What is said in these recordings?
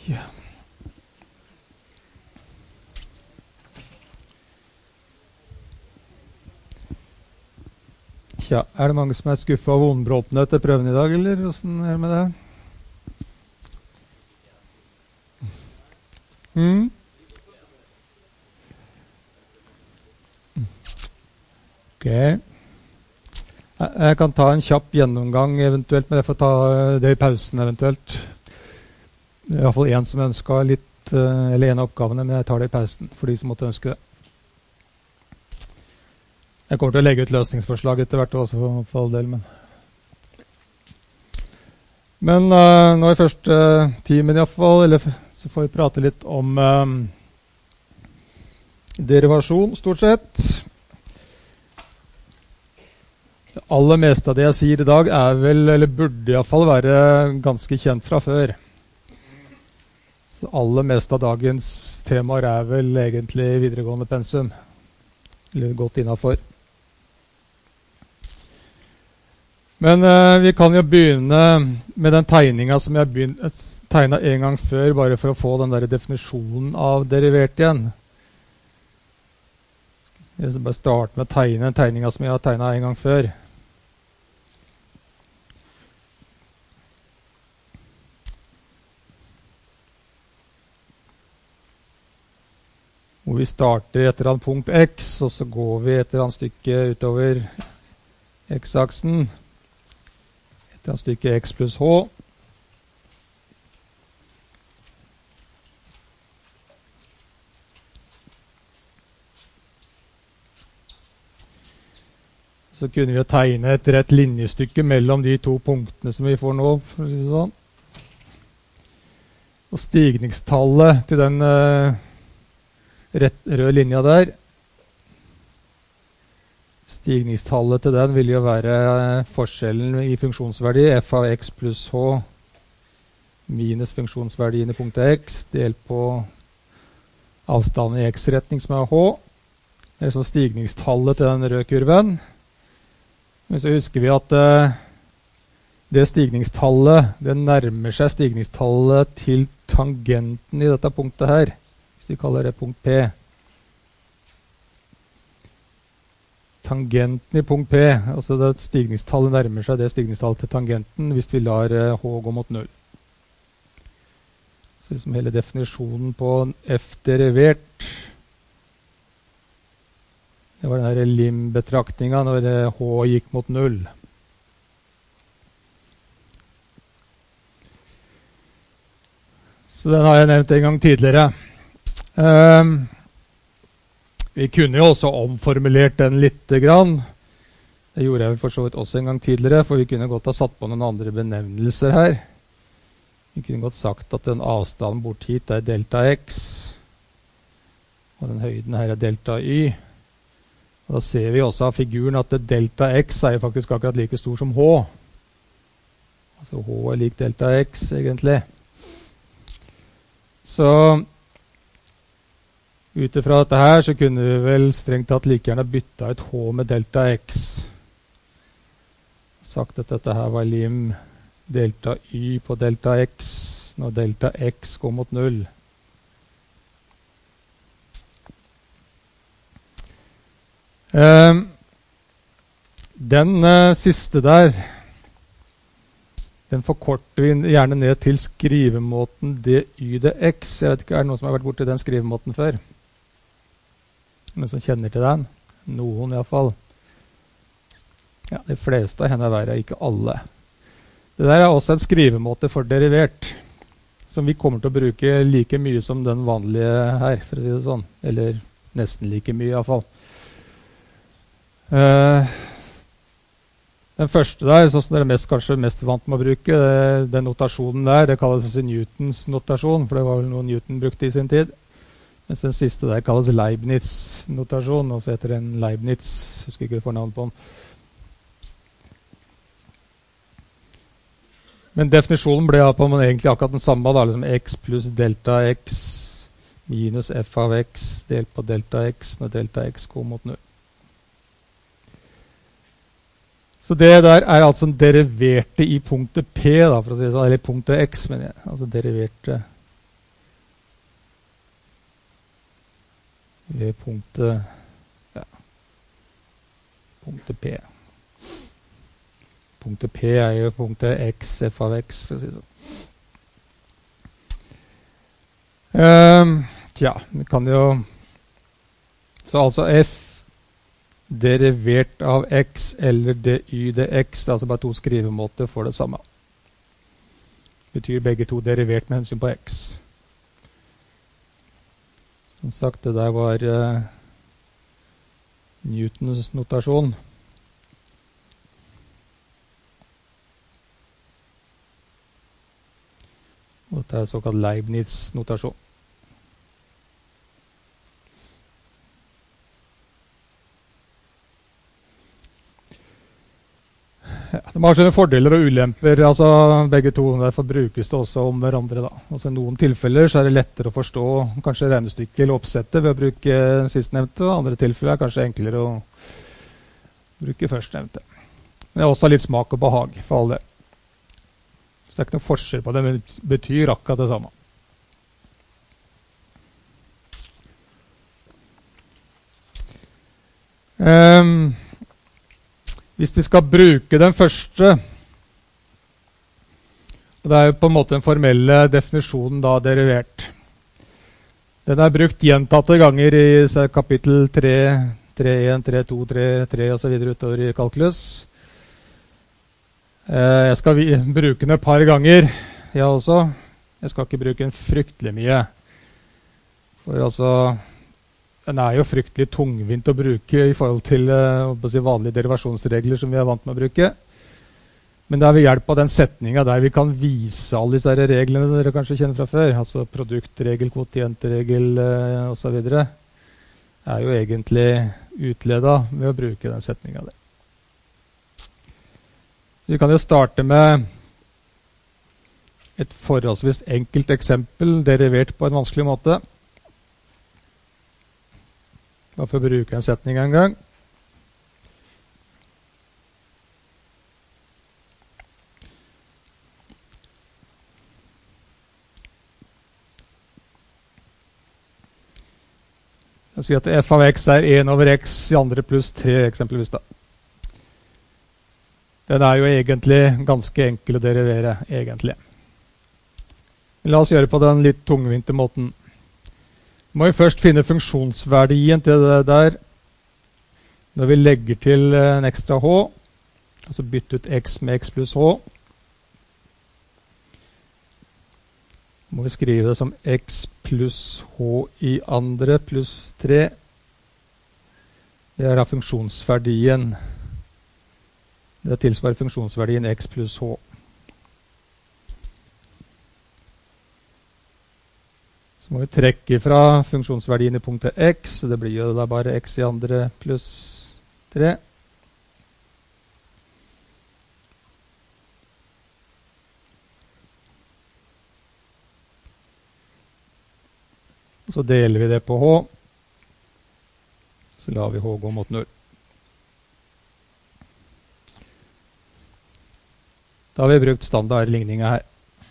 Ja. Ja, det mange som skuffet og vondbråtne etter prøven i dag, eller hvordan det med det? Ok. Jeg kan ta en kjapp gjennomgang eventuelt, men jeg får ta det i pausen eventuelt. Det I hvert fall en som ønsket litt, eller en av oppgavene, men jeg tar det I pausen for de som måtte ønske det. Jeg kommer til å legge ut løsningsforslag etter hvert også for all del, men nå I første timen I hvert fall, eller så får vi prate litt om derivasjon, stort sett. Det aller meste av det jeg sier I dag vel, eller burde I hvert fall være ganske kjent fra før. Så det aller meste av dagens temaer vel egentlig videregående pensum, eller godt innenfor. Men vi kan jo begynne med den tegningen som jeg tegnet en gang før, bare for å få den der definisjonen av derivert igjen. Jeg skal bare starte med å tegne den tegningen som jeg har tegnet en gang før. Hvor vi starter etter et eller annet punkt X, og så går vi et eller annet stykke utover X-aksen. Et eller annet stykke X pluss H. Så kunne vi tegne et rett linjestykke mellom de to punktene som vi får nå, for å si det sånn. Og stigningstallet til den røde linja der, stigningstallet til den vil jo være forskjellen I funksjonsverdi f av x pluss h minus funksjonsverdien I punktet x delt på avstanden I x-retning som h. Det så stigningstallet til den røde kurven. Men så husker vi at det stigningstallet, det nærmer seg stigningstallet til tangenten I dette punktet her, hvis vi kaller det punkt P. Tangenten I punkt P, altså det stigningstallet nærmer seg det stigningstallet til tangenten hvis vi lar H gå mot 0. Så liksom hele definisjonen på F-derivert, det var den her lim-betraktningen når H gikk mot 0. Så den har jeg nevnt en gang tidligere. Vi kunne jo også omformulert den litt grann. Det gjorde jeg for så vidt også en gang tidligere, for vi kunne godt ha satt på noen andre benevnelser her. Vi kunne godt sagt at den avstanden bort hit delta x, og den høyden her delta y. Og da ser vi også av figuren at delta x jo faktisk akkurat like stor som h. Altså h lik delta x egentlig. Så utifra dette her så kunne vi vel strengt tatt like gjerne bytta ut h med delta x. Sagt at dette her var lim delta y på delta x når delta x går mot 0. Den siste der, den forkorter vi gjerne ned til skrivemåten dy dx. Jeg vet ikke, det noen som har vært borti den skrivemåten før? Noen som kjenner til den? Noen I hvert fall. Ja, de fleste av henne er ikke alle. Det der også en skrivemåte for derivert, som vi kommer til å bruke like mye som den vanlige her, for å si det sånn. Eller nesten like mye I hvert fall. Den første der, sånn som dere kanskje mest vant med å bruke, den notasjonen der, det kalles Newtons notasjon, for det var vel noe Newton brukte I sin tid. Mens den siste der kalles Leibniz notasjon, og så heter den Leibniz, husker ikke fornavn på den. Men definisjonen ble på egentlig akkurat den samme, da, liksom x pluss delta x minus f av x delt på delta x når delta x går mot 0. Så det der altså en deriverte I punktet P, da, for å si det sånn, eller punktet X, men altså deriverte ved punktet, punktet P. Punktet P jo punktet x, f av x, for å si det sånn. Vi kan jo... Så altså f derivert av x eller dy dx, altså bare to skrivemåter for det samme. Betyr begge to derivert med hensyn på x. Som sagt, det der var Newtons notasjon. Og dette er såkalt Leibniz notasjon. De har sine fordeler og ulemper, altså begge to, derfor brukes det også om hverandre da. Altså i noen tilfeller så er det lettere å forstå kanskje regnestykket eller oppsettet ved å bruke sistnevnte, og andre tilfeller er kanskje enklere å bruke førstnevnte. Men det er også litt smak og behag for alle. Så det er ikke noen forskjell på det, men det betyr akkurat det samme. Hvis vi skal bruke den første, og det er jo på en måte den formelle definisjonen da derivert. Den er brukt gjentatte ganger i kapittel 3, 3.1, 3.2, 3.3 og så videre utover i kalkulus. Jeg skal bruke den et par ganger, jeg også. Jeg skal ikke bruke den fryktelig mye. For altså... Den er jo fryktelig tungvint å bruke i forhold til vanlige derivasjonsregler som vi er vant med å bruke. Men det er ved hjelp av den setningen der vi kan vise alle disse reglene dere kanskje kjenner fra før, altså produktregel, kvotientregel og så videre, er jo egentlig utledet ved å bruke den setningen der. Vi kan jo starte med et forholdsvis enkelt eksempel derivert på en vanskelig måte. Bare for å bruke en setning en gang. Jeg sier at f av x er 1 over x i andre pluss 3 eksempelvis da. Den er jo egentlig ganske enkel å derivere, egentlig. Men la oss gjøre på den litt tungvinte måten. Må vi først finne funksjonsverdien til det der. Når vi legger til en ekstra h, altså bytte ut x med x pluss h, må vi skrive det som x pluss h i andre pluss 3. Det er da funksjonsverdien. Det tilsvarer funksjonsverdien x pluss h. Så må vi trekke fra funksjonsverdien i punktet x, så det blir jo da bare x i andre pluss 3. Og så deler vi det på h, så lar vi h gå mot 0. Da har vi brukt standardligningen her.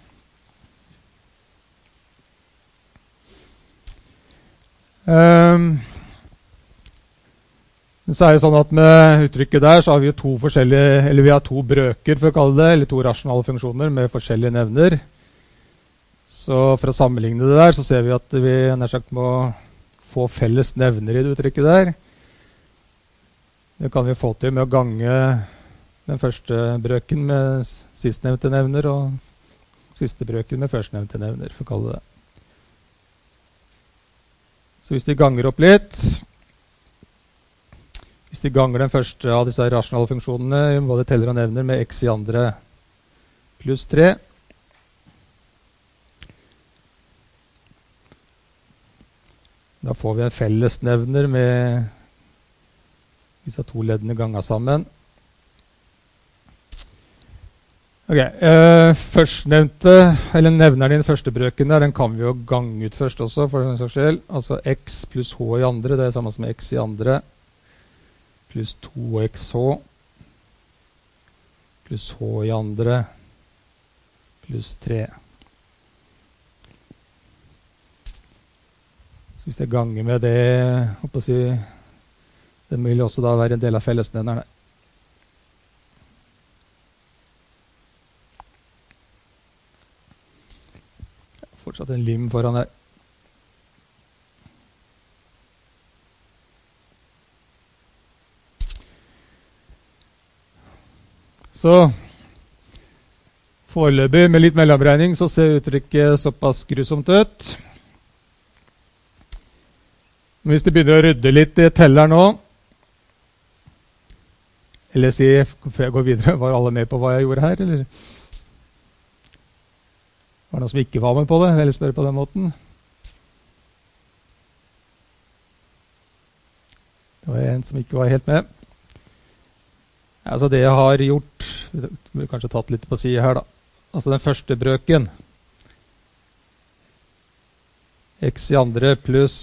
Så er det sånn at med uttrykket der så har vi jo to forskjellige, eller vi har to brøker for å kalle det, eller to rasjonale funksjoner med forskjellige nevner. Så for å sammenligne det der så ser vi at vi nær sagt må få felles nevner i det uttrykket der. Det kan vi få til med å gange den første brøken med sistnevnte nevner og siste brøken med førstnevnte nevner, for å kalle det. Så hvis de ganger opp litt, hvis de ganger den første av disse rasjonale funksjonene, både teller og nevner med x i andre pluss 3, da får vi en fellesnevner med disse to leddene ganget sammen. Ok, førstnevnte, eller nevneren i den første brøken der, den kan vi jo gange ut først også, for den saks skyld. Altså x pluss h i andre, det er samme som x i andre, pluss 2xh, pluss h i andre, pluss 3. Så hvis jeg ganger med det, håper jeg å si, den vil også da være en del av fellesnevneren. Fortsatt en lim foran her. Så foreløpig med litt mellomregning så ser uttrykket såpass grusomt ut. Men hvis det begynner å rydde litt i teller nå, eller si, før jeg går videre, var alle med på hva jeg gjorde her, eller? Var det noen som ikke var med på det? Jeg vil spørre på den måten. Det var en som ikke var helt med. Altså det jeg har gjort, vi har kanskje tatt litt på siden her da. Altså den første brøken. X i andre pluss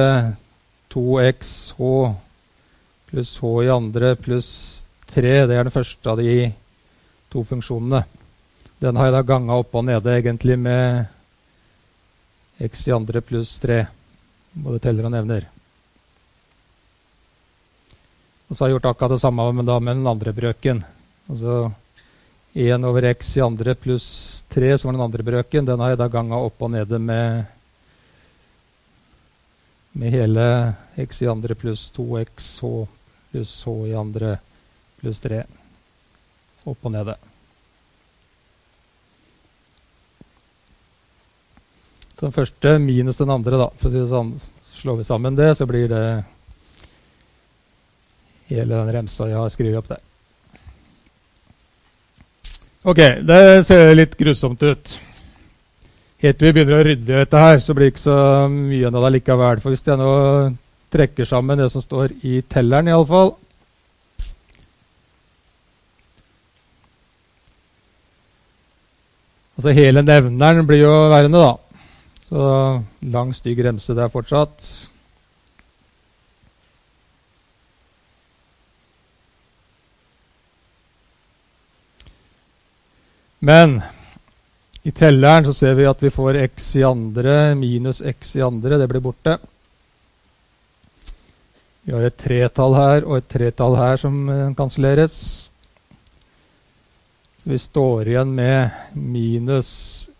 2xh pluss h i andre pluss 3. Det er den første av de to funksjonene. Den har jeg da ganget opp og nede egentlig med x i andre pluss 3. Både teller og nevner. Og så har jeg gjort akkurat det samme med den andre brøken. Altså 1 over x i andre pluss 3, som var den andre brøken, den har jeg da ganget opp og nede med hele x i andre pluss 2xh pluss h i andre pluss 3. Opp og nede. Så den første minus den andre da. For å si det sånn, slår vi sammen det, så blir det hele den remsa jeg har skrevet opp der. Ok, det ser litt grusomt ut. Helt til vi begynner å rydde dette her, så blir det ikke så mye av det likevel. For hvis jeg nå trekker sammen det som står i telleren i alle fall, altså hele nevneren blir jo værende da. Så lang stygg remse der fortsatt. Men i telleren så ser vi at vi får x i andre minus x i andre. Det blir borte. Vi har et tretall her og et tretall her som kanselleres. Så vi står igjen med minus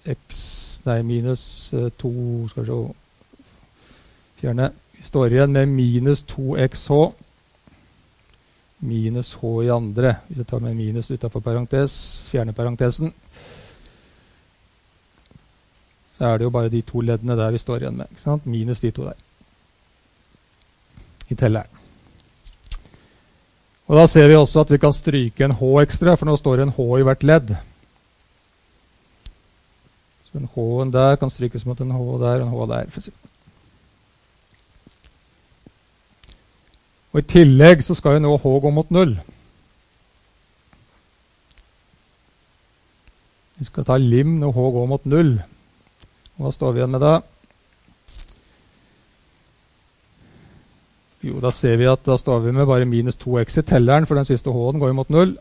2, skal vi se, fjerne. Vi står igjen med minus 2xh minus h i andre. Hvis jeg tar med minus utenfor parentes, fjerne parentesen, så er det jo bare de to leddene der vi står igjen med, ikke sant? Minus de to der i telleren. Og da ser vi også at vi kan stryke en h ekstra, for nå står det en h i hvert ledd. Så en h-en der kan strykes mot en h der og en h der. Og i tillegg så skal jo nå h gå mot 0. Vi skal ta lim når h går mot 0. Og hva står vi igjen med da? Jo, da ser vi at da står vi med bare minus 2x i telleren, for den siste h-en går jo mot 0.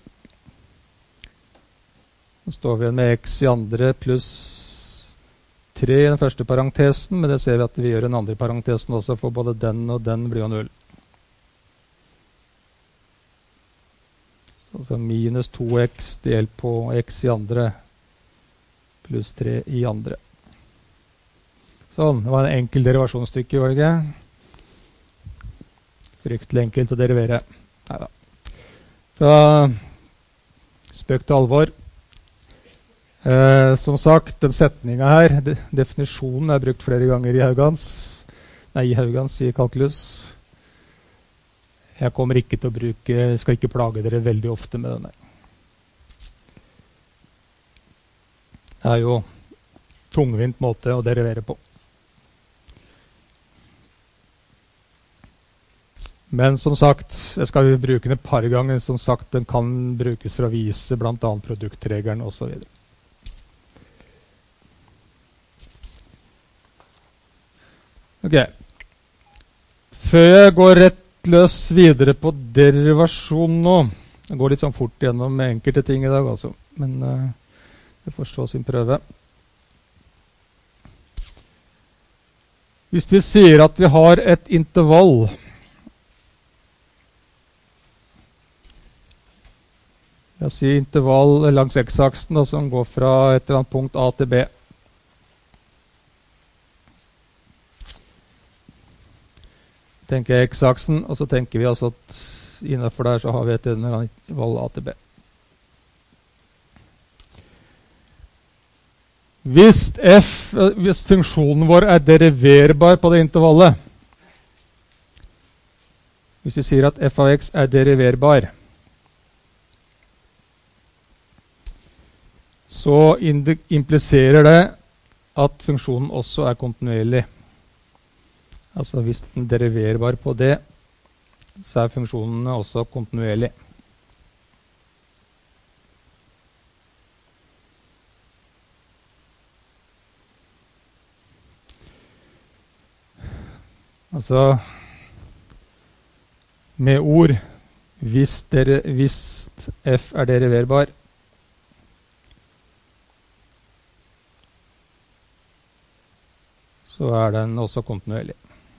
Så står vi igjen med x i andre pluss 3 i den første parentesen, men det ser vi at vi gjør den andre parentesen også, for både den og den blir jo 0. Altså minus 2x delt på x i andre pluss 3 i andre. Sånn, det var en enkel derivasjonsstykke, var det ikke? Fryktelig enkelt å derivere. Neida. Fra spøk til alvor. Som sagt, den setningen her, definisjonen er brukt flere ganger i Haugans, i kalkulus. Jeg kommer ikke til å bruke, skal ikke plage dere veldig ofte med denne. Det er jo tungvint måte å derivere på. Men som sagt, jeg skal bruke den et par ganger. Som sagt, den kan brukes for å vise blant annet produktregelen og så videre. Ok. Før jeg går rett løs videre på derivasjon nå. Jeg går litt sånn fort gjennom med enkelte ting i dag altså. Men det får stå sin prøve. Hvis vi sier at vi har et intervall jeg sier intervall langs x-aksen som går fra et eller annet punkt A til B. Tenker x-aksen, og så tenker vi altså at innenfor der så har vi et intervall A til B. Hvis funksjonen vår deriverbar på det intervallet, hvis vi sier at f av x deriverbar, så impliserer det at funksjonen også kontinuerlig. Altså hvis den deriverbar på det, så funksjonen også kontinuerlig. Altså med ord hvis f deriverbar, så den også kontinuerlig.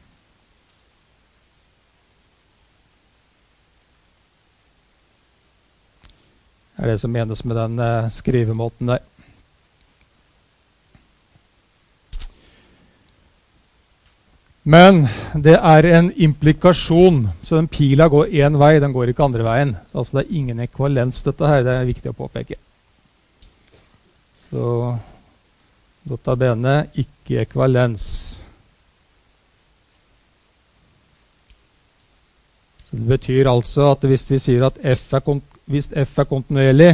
Det som menes med den skrivemåten der. Men det en implikasjon, så den pila går en vei, den går ikke andre veien. Altså det ingen ekvivalens dette her, det viktig å påpeke. Så nota bene, ikke ekvivalens. Så det betyr altså at hvis vi sier at hvis f kontinuerlig,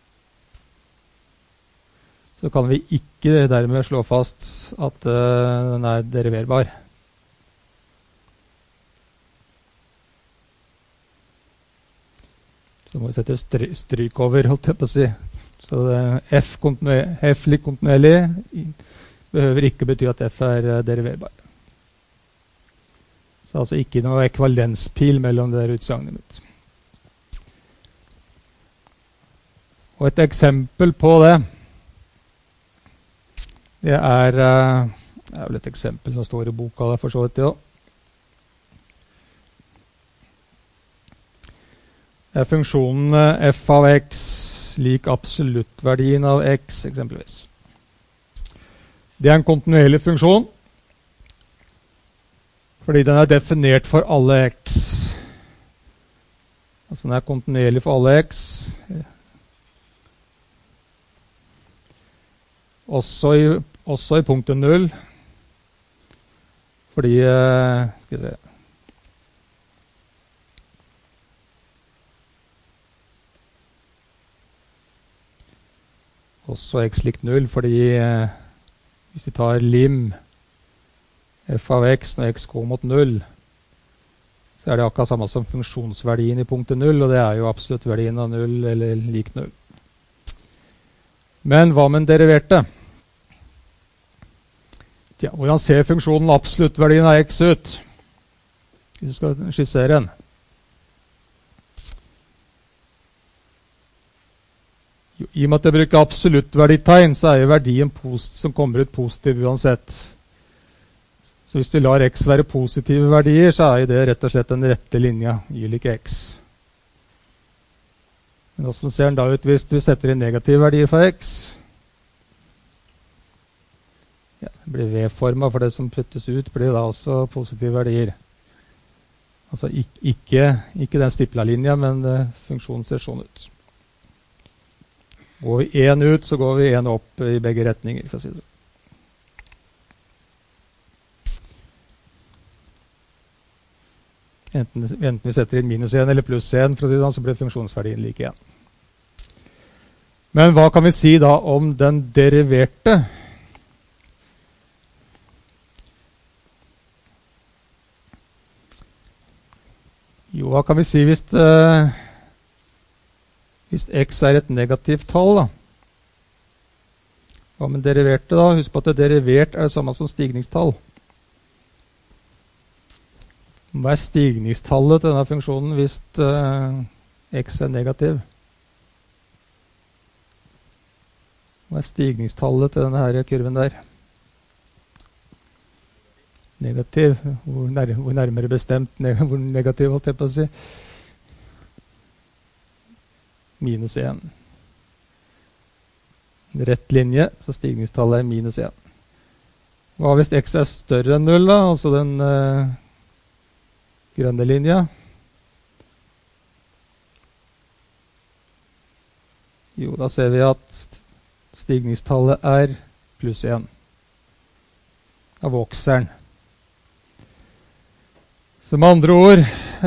så kan vi ikke dermed slå fast at den deriverbar. Så må vi sette stryk over, holdt jeg på å si. Så f lik kontinuerlig behøver ikke bety at f deriverbar. Så altså ikke noe ekvivalenspil mellom det utsagnet mitt. Og et eksempel på det, det vel et eksempel som står i boka der for så vidt, ja. Det funksjonen f av x lik absoluttverdien av x, eksempelvis. Det en kontinuerlig funksjon, fordi den definert for alle x. Altså den kontinuerlig for alle x. Også i punktet 0. Fordi, skal vi se, også x lik 0, fordi hvis vi tar lim f av x når x går mot 0, så det akkurat samme som funksjonsverdien i punktet 0, og det jo absolutt verdien av 0 eller lik 0. Men hva med den deriverte? Ja, hvordan ser funksjonen absolutt verdien av x ut? Hvis du skal skissere den. I og med at jeg bruker absoluttverditegn, så jo verdien som kommer ut positiv uansett. Så hvis du lar x være positive verdier, så det rett og slett den rette linja, y lik x. Men hvordan ser den da ut hvis vi setter inn negative verdier for x? Ja, det blir V-formet, for det som puttes ut blir da også positive verdier. Altså ikke den stipla linja, men funksjonen ser sånn ut. Går vi en ut, så går vi en opp i begge retninger, for å si det. Enten vi setter inn minus 1 eller pluss 1, for å si det, så blir funksjonsverdien like 1. Men hva kan vi si da om den deriverte? Jo, hva kan vi si hvis x et negativt tall, da? Hva med deriverte da? Husk på at derivert det samme som stigningstall. Hva stigningstallet til denne funksjonen hvis x negativ? Hva stigningstallet til denne her kurven der? negativ, hvor nærmere bestemt, hvor negativ holdt jeg på å si, minus 1. Rett linje, så stigningstallet er minus 1. Hva hvis x er større enn 0 da, altså den grønne linja? Jo, da ser vi at stigningstallet er pluss 1. Da vokser den. Så med andre ord,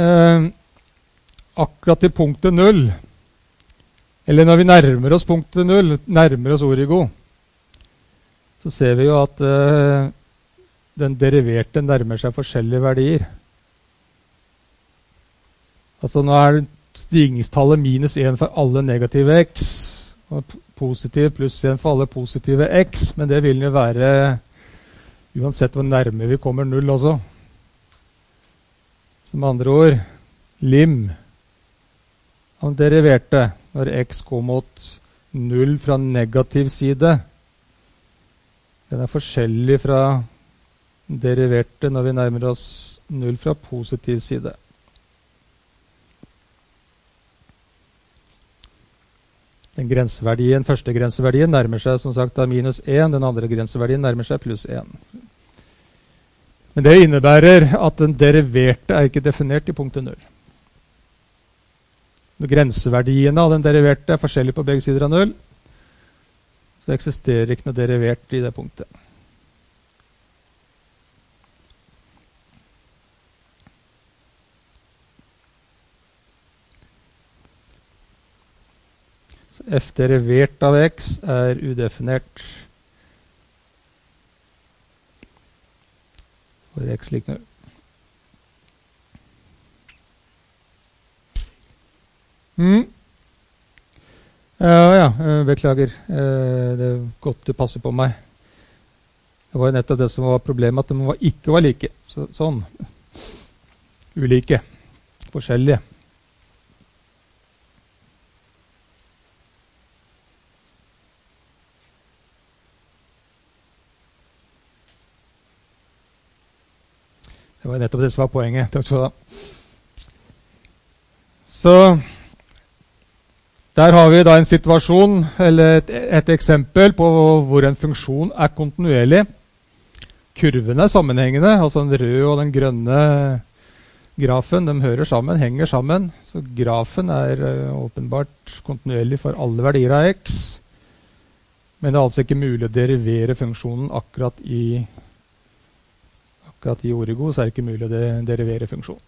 akkurat til punktet 0, eller når vi nærmer oss punktet 0, nærmer oss origo, så ser vi jo at den deriverte nærmer seg forskjellige verdier. Altså nå er stigningstallet minus 1 for alle negative x, og positiv pluss 1 for alle positive x, men det vil jo være uansett hvor nærme vi kommer 0 også. Som andre ord, lim av deriverte når x går mot 0 fra negativ side. Den er forskjellig fra deriverte når vi nærmer oss 0 fra positiv side. Den grenseverdien, første grenseverdien nærmer seg som sagt av minus 1, den andre grenseverdien nærmer seg pluss 1. Men det innebærer at den deriverte er ikke definert i punktet 0. Grenseverdiene av den deriverte er forskjellige på begge sider av 0, så det eksisterer ikke noe derivert i det punktet. Så f derivert av x er udefinert for x lik 0. Beklager. Det er godt du passer på meg. Det var jo nettopp det som var problemet, at de ikke var like. Sånn. Ulike. Forskjellige. Det var nettopp det som var poenget. Takk skal du ha. Så der har vi da en situasjon, eller et eksempel på hvor en funksjon er kontinuerlig. Kurvene er sammenhengende, altså den røde og den grønne grafen, de hører sammen, henger sammen. Så grafen er åpenbart kontinuerlig for alle verdier av x. Men det er altså ikke mulig å derivere funksjonen akkurat i origo, så er det ikke mulig å derivere funksjonen.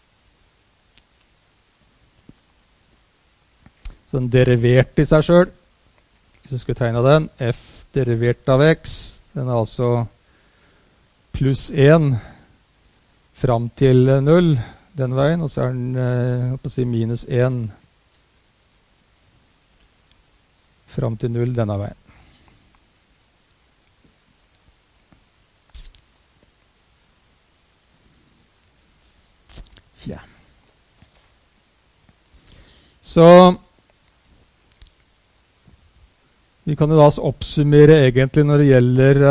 Så den deriverte i seg selv, hvis du skulle tegne den, f derivert av x, den er altså pluss 1 fram til 0 den veien, og så er den minus 1 fram til 0 denne veien. Ja. Så vi kan jo da oppsummere egentlig når det gjelder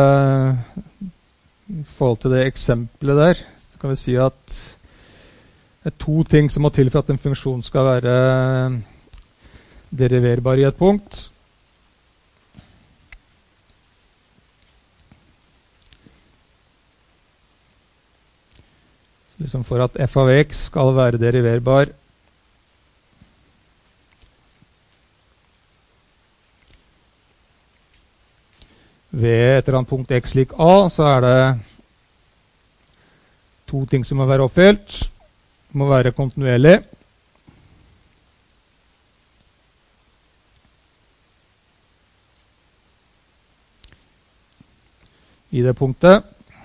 i forhold til det eksempelet der. Så kan vi si at det er to ting som må til for at en funksjon skal være deriverbar i et punkt. Så liksom for at f av x skal være deriverbar, ved et eller annet punkt x lik a, så er det to ting som må være oppfylt. Det må være kontinuerlig. I det punktet.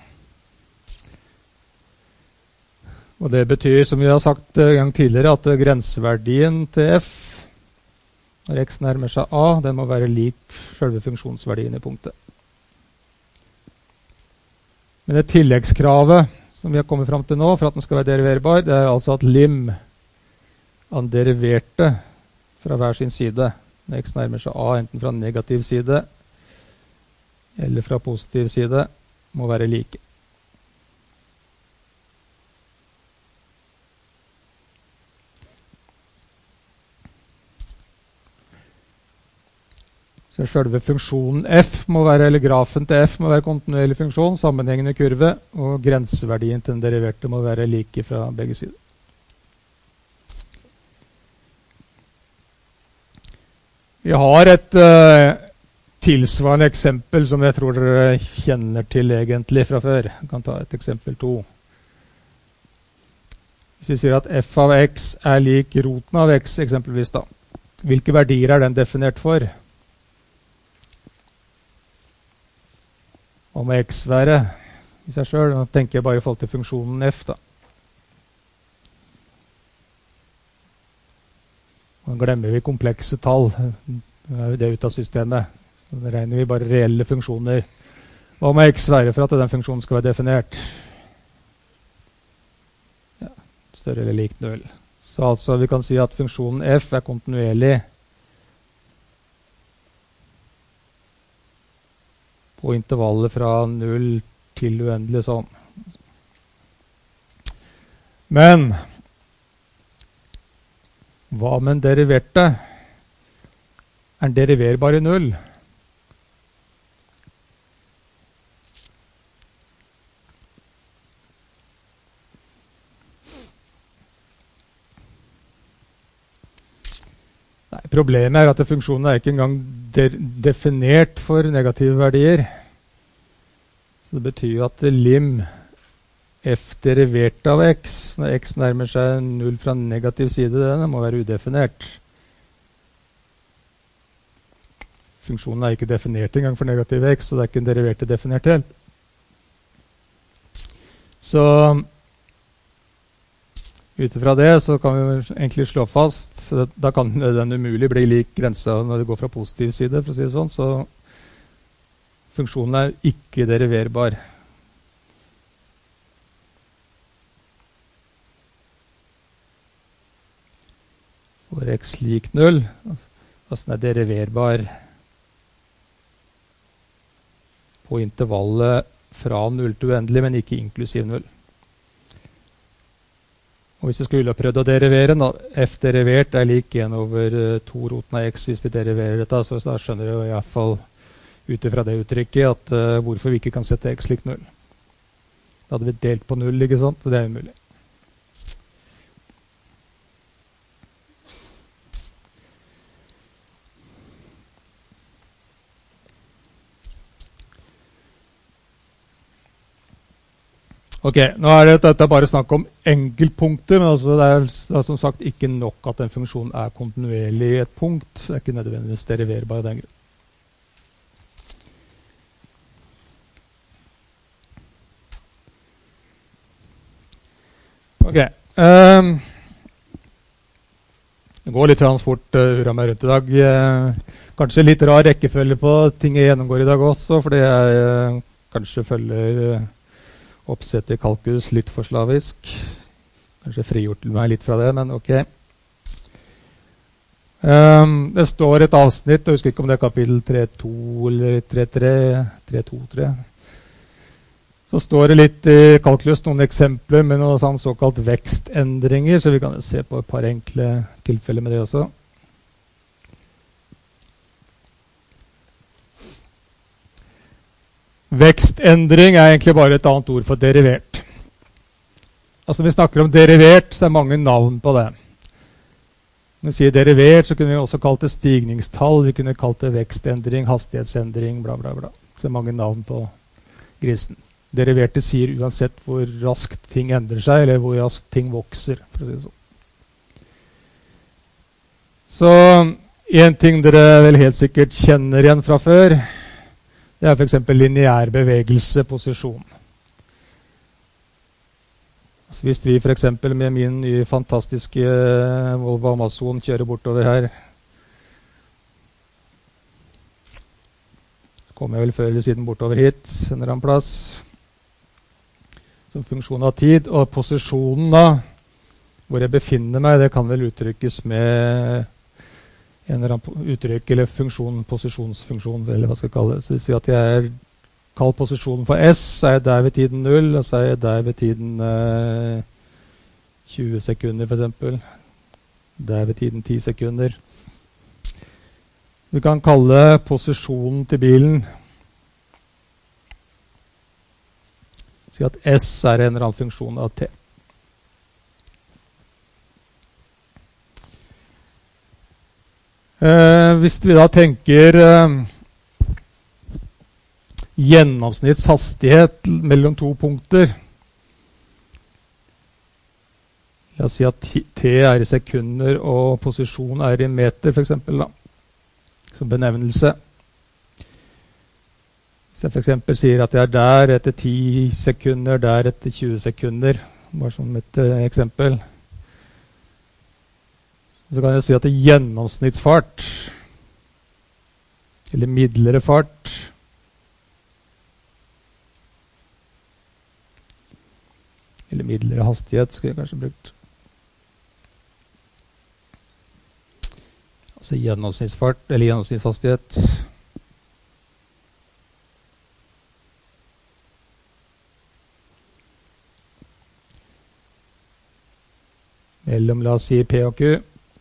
Og det betyr, som vi har sagt en gang tidligere, at grenseverdien til f, når x nærmer seg a, den må være lik selve funksjonsverdien i punktet. Men det tilleggskravet som vi har kommet frem til nå, for at den skal være deriverbar, det er altså at lim av den deriverte fra hver sin side, når x nærmer seg a, enten fra negativ side eller fra positiv side, må være like. Så selve funksjonen f må være, eller grafen til f må være kontinuerlig funksjon, sammenhengende kurve, og grenseverdien til den deriverte må være like fra begge sider. Vi har et tilsvarende eksempel som jeg tror dere kjenner til egentlig fra før. Jeg kan ta et eksempel 2. Hvis vi sier at f av x er lik roten av x, eksempelvis da, hvilke verdier er den definert for? Hva må x være i seg selv? Nå tenker jeg bare i forhold til funksjonen f da. Nå glemmer vi komplekse tall. Nå er det ut av systemet. Så da regner vi bare reelle funksjoner. Hva må x være for at den funksjonen skal være definert? Ja, større eller lik 0. Så altså vi kan si at funksjonen f er kontinuerlig på intervallet fra 0 til uendelig sånn. Men hva med en deriverte? Er den deriverbar i 0? Nei, problemet er at funksjonen er ikke engang definert for negative verdier. Så det betyr at lim f derivert av x, når x nærmer seg 0 fra negativ side, denne må være udefinert. Funksjonen er ikke definert engang for negativ x, så det er ikke en deriverte definert helt. Så utifra det så kan vi egentlig slå fast, så da kan den umulig bli lik grensa når det går fra positiv side, for å si det sånn, så funksjonen er ikke deriverbar. For x lik 0, altså den er deriverbar på intervallet fra 0 til uendelig, men ikke inklusiv 0. Og hvis du skulle ha prøvd å derivere, f derivert er lik 1 over 2 roten av x hvis de deriverer dette, så da skjønner du i hvert fall utifra det uttrykket at hvorfor vi ikke kan sette x lik 0. Da hadde vi delt på 0, ikke sant? Det er umulig. Ok, nå er dette bare snakk om enkeltpunkter, men altså det er som sagt ikke nok at en funksjon er kontinuerlig i et punkt. Det er ikke nødvendigvis deriverbar av den grunn. Ok, det går litt fort hurra meg rundt i dag. Kanskje litt rar rekkefølge på ting jeg gjennomgår i dag også, fordi jeg kanskje følger oppsett i kalkulus litt for slavisk. Kanskje frigjort meg litt fra det, men ok. Det står et avsnitt, jeg husker ikke om det er kapittel 3.2 eller 3.3, så står det litt i kalkulus noen eksempler med noen sånn såkalt vekstendringer, så vi kan se på et par enkle tilfeller med det også. Vekstendring er egentlig bare et annet ord for derivert. Altså når vi snakker om derivert, så er det mange navn på det. Når vi sier derivert, så kunne vi også kalt det stigningstall, vi kunne kalt det vekstendring, hastighetsendring, bla bla bla. Så det er mange navn på grisen. Deriverte sier uansett hvor raskt ting endrer seg, eller hvor raskt ting vokser, for å si det sånn. Så en ting dere vel helt sikkert kjenner igjen fra før, det er for eksempel lineær bevegelse, posisjon. Så hvis vi for eksempel med min nye fantastiske Volvo Amazon kjører bortover her, så kommer jeg vel før eller siden bortover hit, en eller annen plass, som funksjon av tid, og posisjonen da, hvor jeg befinner meg, det kan vel uttrykkes med en eller annen uttrykk eller funksjon, posisjonsfunksjon, eller hva skal jeg kalle det. Så det vil si at jeg er kalt posisjonen for S, så er jeg der ved tiden 0, og så er jeg der ved tiden 20 sekunder for eksempel. Der ved tiden 10 sekunder. Vi kan kalle posisjonen til bilen, si at S er en eller annen funksjon av T. Hvis vi da tenker gjennomsnittshastighet mellom to punkter, la oss si at T er i sekunder og posisjon er i meter for eksempel da, som benevnelse. Hvis jeg for eksempel sier at jeg er der etter 10 sekunder, der etter 20 sekunder, bare som et eksempel. Så kan jeg si at det gjennomsnittsfart, eller midlere fart, eller midlere hastighet, skulle jeg kanskje brukt. Altså gjennomsnittsfart, eller gjennomsnittshastighet. Mellom, la oss si, P og Q.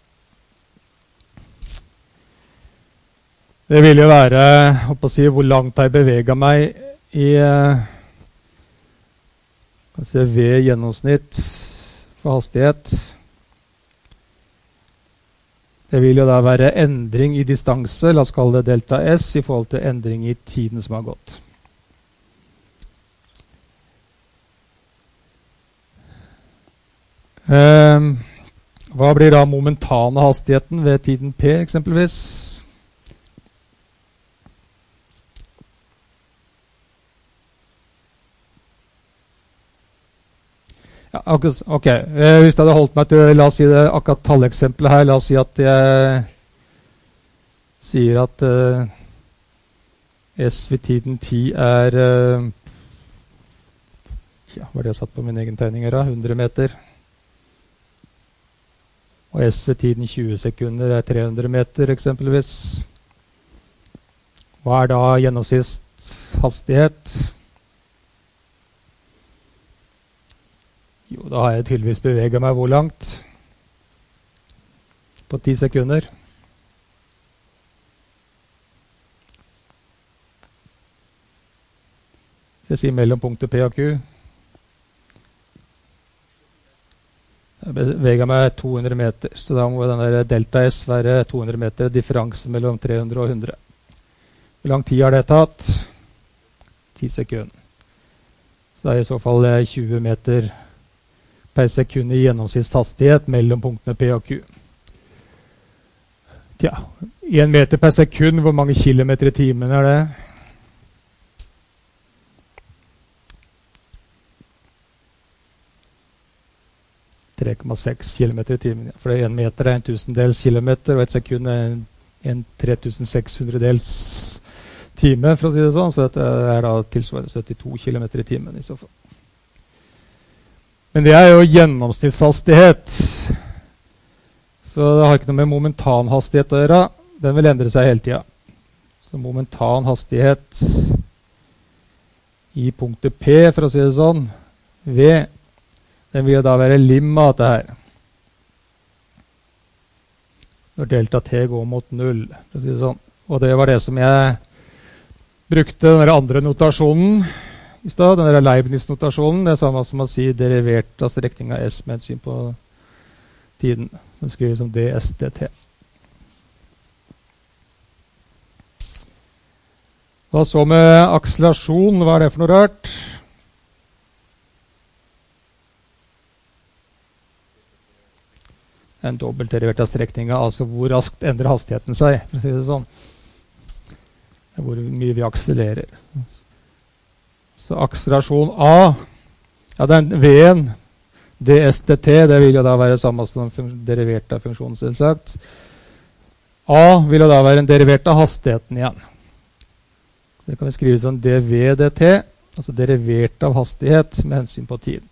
Det vil jo være, håper å si, hvor langt jeg beveger meg i V gjennomsnitt for hastighet. Det vil jo da være endring i distanse, la oss kalle det delta S, i forhold til endring i tiden som har gått. Hva blir da momentane hastigheten ved tiden P eksempelvis? Ja, ok, hvis jeg hadde holdt meg til, la oss si det akkurat talleksempelet her, la oss si at jeg sier at S ved tiden 10 er, ja, hva er det jeg satt på min egen tegning her da? 100 meter. Og S ved tiden 20 sekunder er 300 meter eksempelvis. Hva er da gjennomsnittshastighet? Jo, da har jeg tydeligvis beveget meg hvor langt? På 10 sekunder. Jeg sier mellom punktet P og Q. Jeg beveger meg 200 meter, så da må denne delta S være 200 meter, differansen mellom 300 og 100. Hvor lang tid har det tatt? 10 sekunder. Så det er i så fall 20 meter per sekund i gjennomsnittshastighet mellom punktene P og Q. Ja, 1 meter per sekund, hvor mange kilometer i timen er det? – 3,6 kilometer i timen. Ja. For 1 meter er 1 tusendels kilometer, og 1 sekund er en 3600-dels time, for å si det sånn. Så dette er da tilsvarende 72 kilometer i timen i så fall. Men det er jo gjennomsnittshastighet. Så det har ikke noe med momentanhastighet å gjøre. Den vil endre seg hele tiden. Så momentanhastighet i punktet P, for å si det sånn, V, den vil jo da være lim av dette her. Når delta T går mot 0, for å si det sånn. Og det var det som jeg brukte den andre notasjonen i sted, den Leibniz-notasjonen. Det er samme som å si derivert av strekningen S med hensyn på tiden. Den skrives som dSdt. Hva så med akselerasjon? Hva er det for noe rart? En dobbelt derivert av strekningen, altså hvor raskt endrer hastigheten seg, for å si det sånn. Hvor mye vi akselererer. Så akselerasjon A, ja, den V-en, dSdt, det vil jo da være samme som derivert av funksjonen, selvsagt. A vil jo da være en derivert av hastigheten igjen. Det kan vi skrive som dv-dt, altså derivert av hastighet med hensyn på tid.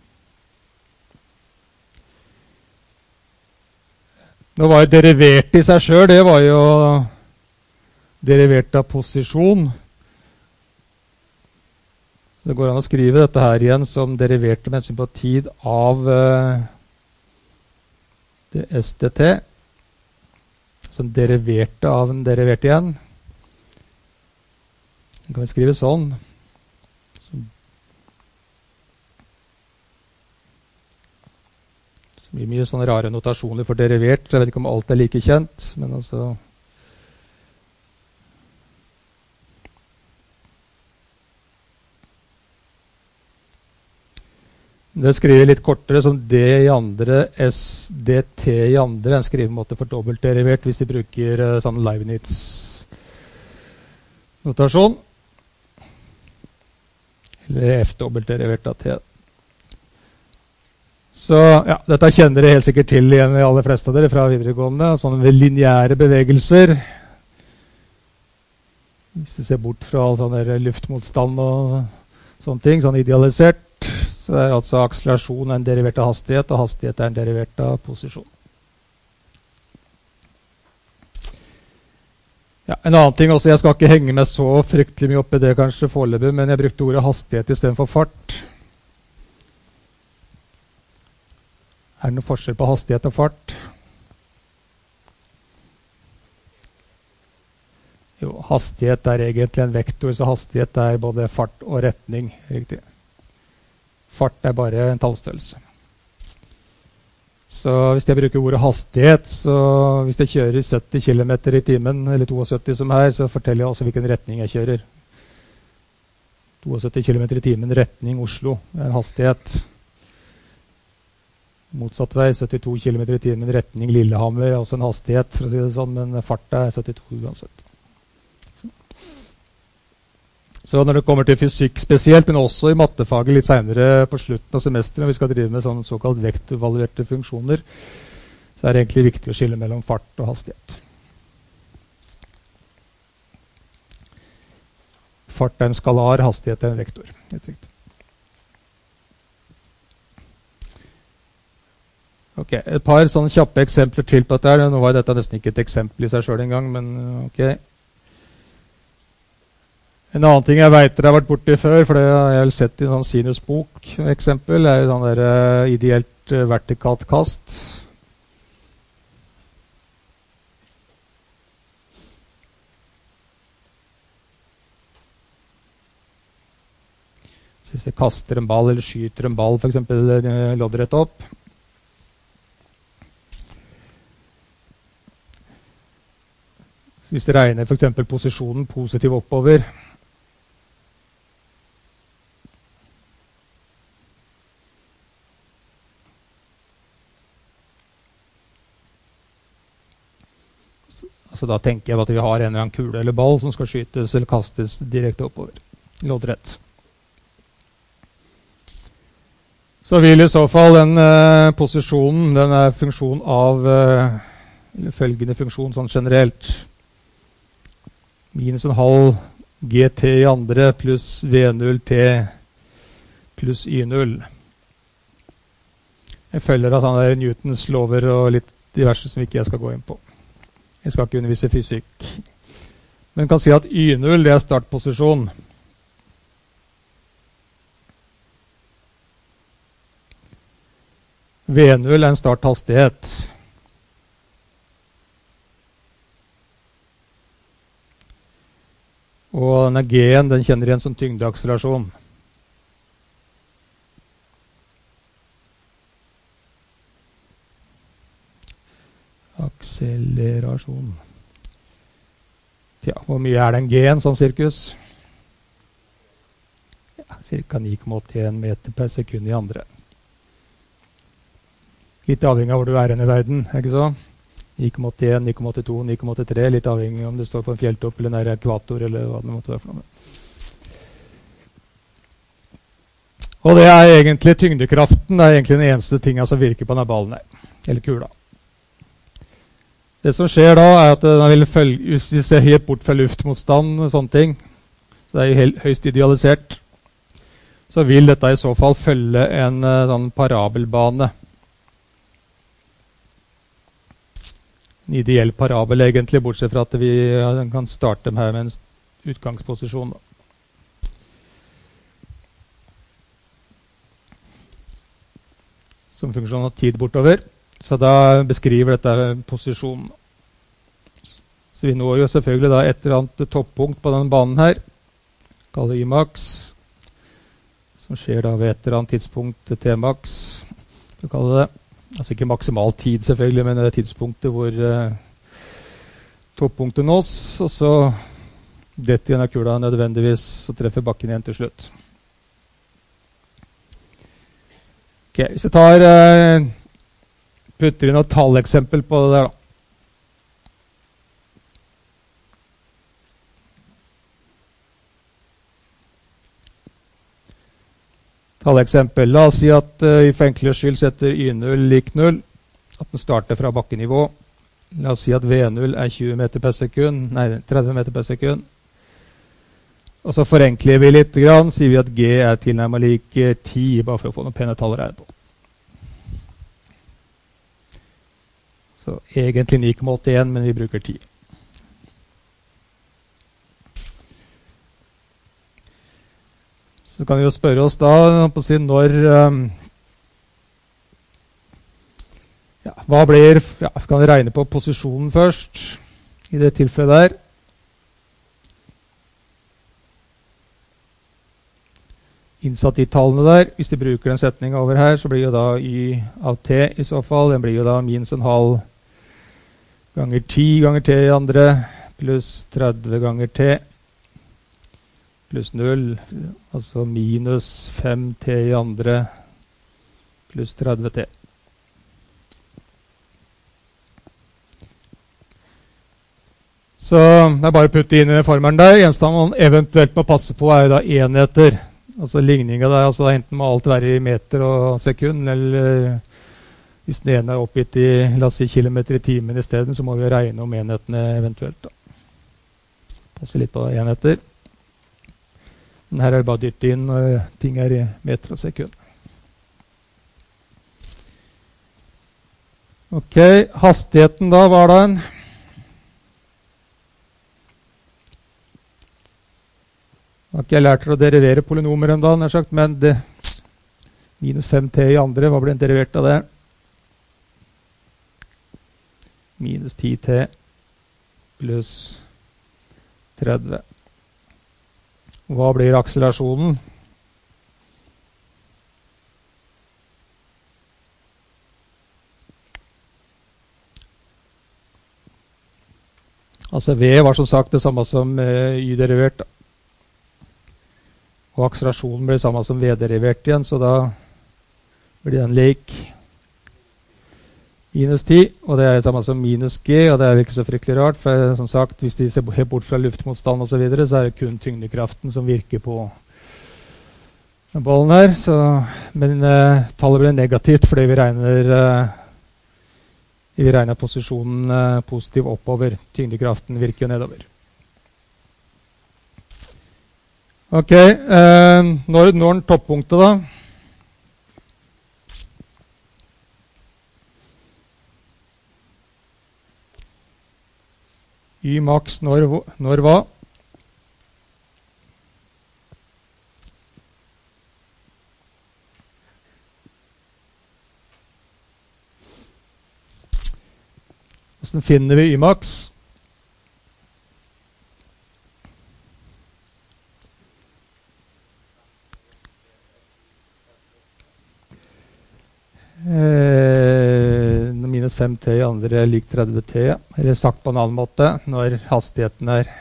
Nå var jo derivert i seg selv, det var jo derivert av posisjon. Så det går an å skrive dette her igjen som derivert med hensyn på tid av dSdt. Så altså en deriverte av en derivert igjen. Den kan vi skrive sånn. Så blir mye sånne rare notasjoner for derivert. Jeg vet ikke om alt er like kjent, men altså... Det skriver litt kortere som D i andre, S, DT i andre, en skrivemåte for dobbeltderivert hvis de bruker sånn Leibniz-notasjon. Eller F-dobbeltderivert av T. Så ja, dette kjenner dere helt sikkert til igjen i aller fleste av dere fra videregående. Sånne lineære bevegelser. Hvis du ser bort fra all sånn der luftmotstand og sånne ting, sånn idealisert. Så er altså akselerasjon en derivert av hastighet, og hastighet er en derivert av posisjon. Ja, en annen ting også, jeg skal ikke henge meg så fryktelig mye opp i det kanskje foreløpig, men jeg brukte ordet hastighet i stedet for fart. Er det noen forskjell på hastighet og fart? Jo, hastighet er egentlig en vektor, så hastighet er både fart og retning, riktig. Fart er bare en tallstørrelse. Så hvis jeg bruker ordet hastighet, så hvis jeg kjører 70 km i timen, eller 72 som her, så forteller jeg også hvilken retning jeg kjører. 72 km i timen, retning Oslo, er en hastighet. Motsatt vei, 72 km i timen, retning Lillehammer, er også en hastighet, for å si det sånn, men fart er 72 uansett. Så når det kommer til fysikk spesielt, men også i mattefaget litt senere på slutten av semesteret, når vi skal drive med sånn såkalt vektorvaluerte funksjoner, så er det egentlig viktig å skille mellom fart og hastighet. Fart er en skalar, hastighet er en vektor. Helt riktig. Ok, et par sånne kjappe eksempler til på dette. Nå var dette nesten ikke et eksempel i seg selv en gang, men ok. En annen ting jeg vet dere har vært borti før, for det har jeg sett i en sånn sinusbok, eksempel, er sånn der ideelt vertikalt kast. Så hvis jeg kaster en ball, eller skyter en ball, for eksempel loddrett opp, så hvis det regner for eksempel posisjonen positiv oppover, så da tenker jeg at vi har en eller annen kule eller ball som skal skytes eller kastes direkte oppover. Loddrett. Så vil i så fall den posisjonen, den er funksjon av følgende funksjon sånn generelt. Minus en halv gt i andre pluss v0 t pluss y0. Jeg følger av sånne Newtons lover og litt diverse som ikke jeg skal gå inn på. Jeg skal ikke undervise fysikk. Men kan si at y0 det er startposisjon. v0 er en starthastighet. Og denne g-en den kjenner igjen som tyngdeakselerasjon. Akselerasjon. Ja, hvor mye er den g-en sånn sirkus? Ja, cirka 9,81 meter per sekund i andre. Litt avhengig av hvor du er i verden, ikke så? 9,81, 9,82, 9,83, litt avhengig om du står på en fjelltopp eller nær ekvator, eller hva det måtte være for noe. Og det er egentlig tyngdekraften, det er egentlig den eneste tingen som virker på denne ballen her, eller kula. Det som skjer da er at den vil følge, hvis vi ser helt bort fra luftmotstand og sånne ting, så det er jo høyst idealisert, så vil dette i så fall følge en sånn parabelbane. En ideell parabel egentlig, bortsett fra at vi kan starte her med en utgangsposisjon. Som funksjon av tid bortover. Så da beskriver dette posisjonen. Så vi når jo selvfølgelig da et eller annet toppunkt på denne banen her, kaller det Y-max, som skjer da ved et eller annet tidspunkt T-max, for å kalle det. Altså ikke maksimal tid selvfølgelig, men det er tidspunktet hvor toppunktet nås, og så detter igjen av kula nødvendigvis og treffer bakken igjen til slutt. Ok, hvis jeg putter inn et talleksempel på det der da. Talleksempel. La oss si at vi for enkelhets skyld setter Y0 lik 0, at den starter fra bakkenivå. La oss si at V0 er 20 meter per sekund, nei, 30 meter per sekund. Og så forenkler vi litt grann, sier vi at G er tilnærmet lik 10, bare for å få noen pene taller her på. Så egentlig 9,81, men vi bruker 10. Så kan vi jo spørre oss da, på å si når, hva blir, kan vi regne på posisjonen først, i det tilfellet der. Innsatt de tallene der, hvis de bruker en setning over her, så blir jo da Y av T i så fall, den blir jo da minus en halv ganger 10 ganger T i andre, pluss 30 ganger T, pluss 0, altså minus 5T i andre, pluss 30T. Så det er bare å putte inn i formelen der. Eneste man eventuelt må passe på er da enheter. Altså ligningen der, altså enten må alt være i meter og sekund, eller hvis den ene er oppgitt i, la oss si, kilometer i timen i stedet, så må vi regne om enhetene eventuelt da. Passe litt på enheter. Men her er det bare dytt inn, og ting er i meter og sekund. Ok, hastigheten da, hva er den? Jeg har ikke lært å derivere polynomer enda, men det minus 5t i andre, hva blir derivert av det? Minus 10t pluss 30. Hva blir akselerasjonen? Altså V var som sagt det samme som Y-derivert. Og akselerasjonen blir det samme som V-derivert igjen, så da blir den lik minus 10, og det er det samme som minus G, og det er ikke så fryktelig rart, for som sagt, hvis de ser helt bort fra luftmotstand og så videre, så er det kun tyngdekraften som virker på bollen her, så, men tallet blir negativt fordi vi regner posisjonen positiv oppover. Tyngdekraften virker jo nedover. Ok, når den toppunktet da? Y max når hva? Hvordan finner vi Y max? Minus 5t i andre er lik 30t, eller sagt på en annen måte, når hastigheten er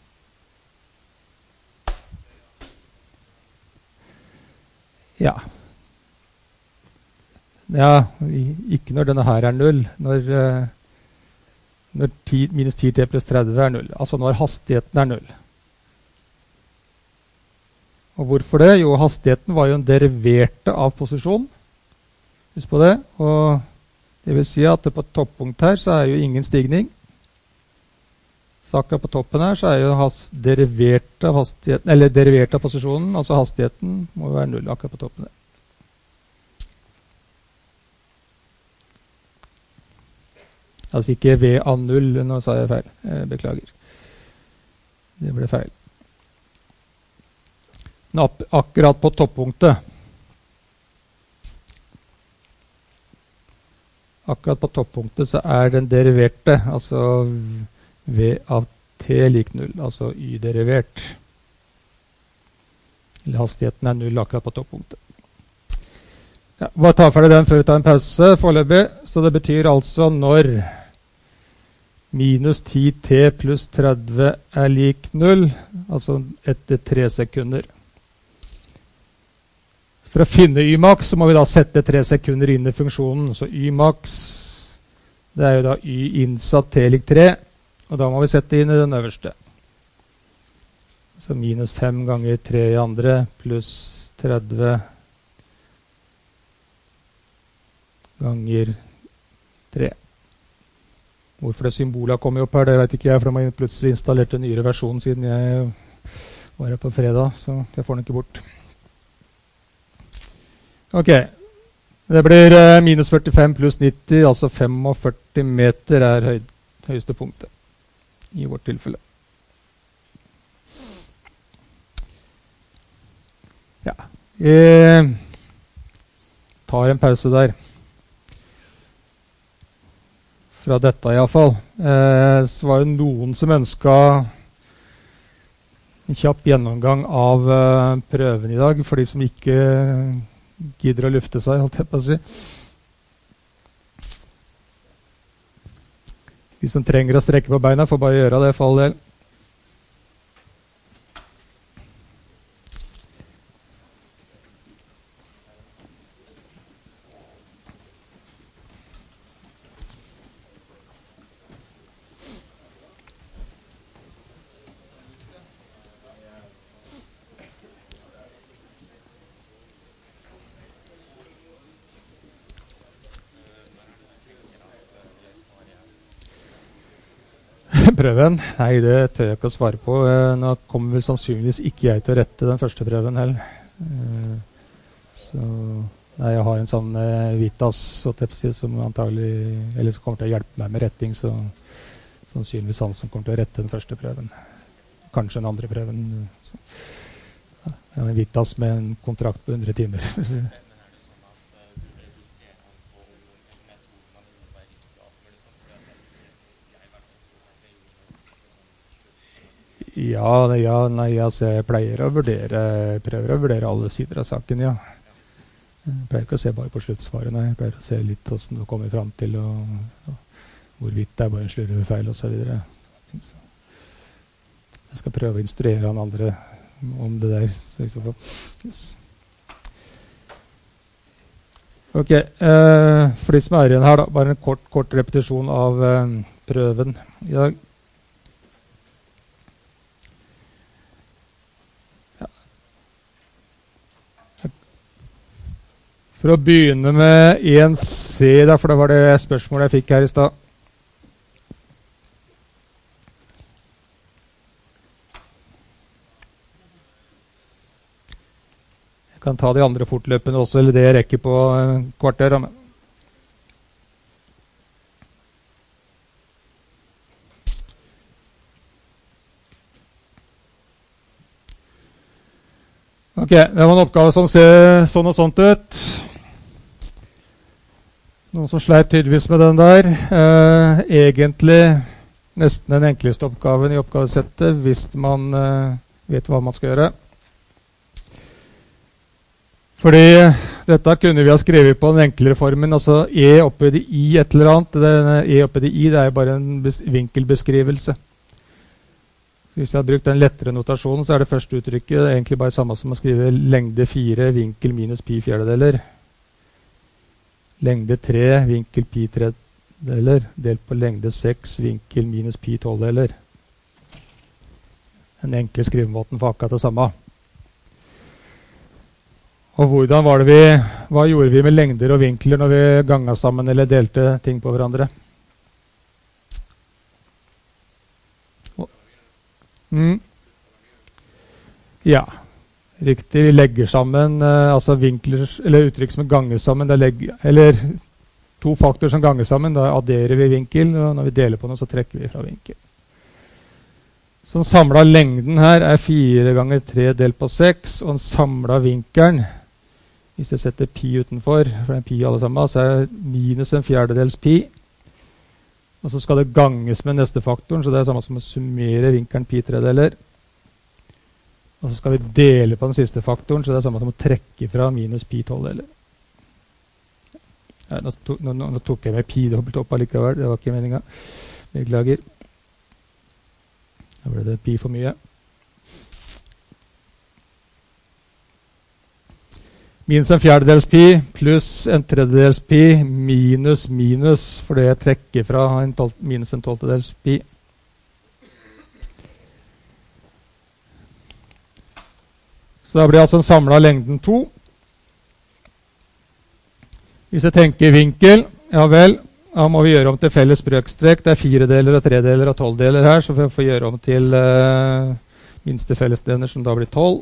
ikke når denne her er 0, når minus 10t pluss 30 er 0, altså når hastigheten er 0. Og hvorfor det? Jo, hastigheten var jo en deriverte av posisjon. Husk på det, og det vil si at på toppunkt her så er jo ingen stigning. Så akkurat på toppen her så er jo derivert av hastigheten, eller derivert av posisjonen, altså hastigheten må jo være 0 akkurat på toppen der. Altså ikke V av 0, nå sa jeg feil, beklager. Det ble feil. Men akkurat på toppunktet, så er den deriverte, altså v av t lik 0, altså y-derivert. Eller hastigheten er 0 akkurat på toppunktet. Ja, bare ta ferdig den før vi tar en pause foreløpig. Så det betyr altså når minus 10t pluss 30 er lik 0, altså etter 3 sekunder. For å finne y-max så må vi da sette 3 sekunder inn i funksjonen. Så y-max, det er jo da y innsatt t lik 3, og da må vi sette inn i den øverste. Så minus 5 ganger 3 i andre, pluss 30 ganger 3. Hvorfor det symbolet har kommet opp her, det vet ikke jeg, for de har plutselig installert en nyere versjon siden jeg var her på fredag, så jeg får den ikke bort. Ok, det blir minus 45 pluss 90, altså 45 meter er høyeste punktet i vårt tilfelle. Ja, jeg tar en pause der. Fra dette i alle fall. Så var det noen som ønsket en kjapp gjennomgang av prøven i dag, for de som ikke gidder å lufte seg, holdt jeg på å si. De som trenger å strekke på beina får bare gjøre det for all del. Prøven? Nei, det tør jeg ikke å svare på. Nå kommer vel sannsynligvis ikke jeg til å rette den første prøven heller. Så nei, jeg har en sånn Vitas som antagelig, eller som kommer til å hjelpe meg med retting, så sannsynligvis han som kommer til å rette den første prøven. Kanskje den andre prøven. Så. Ja, en Vitas med en kontrakt på 100 timer. Altså jeg prøver å vurdere alle sider av saken, ja. Jeg pleier ikke å se bare på sluttsvarene, jeg pleier å se litt hvordan du kommer frem til, og hvorvidt det er bare en slurvefeil og så videre. Jeg skal prøve å instruere han andre om det der. Så i så fall. Yes. Ok, for de som er igjen her da, bare en kort repetisjon av prøven i dag. For å begynne med 1C, da, for det var det spørsmålet jeg fikk her i sted. Jeg kan ta de andre fortløpende også, eller det jeg rekker på kvarter. Ok, det var en oppgave som ser sånn og sånt ut. Noen som sleit tydeligvis med den der. Egentlig nesten den enkleste oppgaven i oppgavesettet, hvis man vet hva man skal gjøre. Fordi dette kunne vi ha skrevet på den enklere formen, altså E opphøyd i I et eller annet. Denne E opphøyd i I, det er bare en vinkelbeskrivelse. Hvis jeg hadde brukt den lettere notasjonen, så er det første uttrykket egentlig bare samme som å skrive lengde 4, vinkel minus pi fjerdedeler. Lengde 3, vinkel pi tredjedeler, delt på lengde 6, vinkel minus pi tolvdeler. Den enkle skrivemåten for akkurat det samme. Og hva gjorde vi med lengder og vinkler når vi ganget sammen eller delte ting på hverandre? Ja, riktig. Vi legger sammen altså vinkler, eller uttrykk som ganger sammen, eller to faktorer som ganger sammen, da adderer vi vinkel, og når vi deler på noe så trekker vi fra vinkel. Så den samlede lengden her er 4 ganger 3 delt på 6, og den samlede vinkelen, hvis jeg setter pi utenfor, for det er pi alle sammen, så er minus en fjerdedels pi. Og så skal det ganges med neste faktoren, så det er samme som å summere vinkelen pi tredeler. Og så skal vi dele på den siste faktoren, så det er samme som å trekke fra minus pi tolvdeler. Ja, nå tok jeg med pi dobbelt opp allikevel, det var ikke meningen. Beklager. Da ble det pi for mye. Minus en fjerdedels pi pluss en tredjedels pi minus minus, for det jeg trekker fra minus en tolvtedels pi. Så da blir altså den samlede lengden 2. Hvis jeg tenker vinkel, ja vel, da må vi gjøre om til felles brøkstrekk. Det er 4 deler og 3 deler og 12 deler her, så vi får gjøre om til minste fellesnevner, som da blir 12.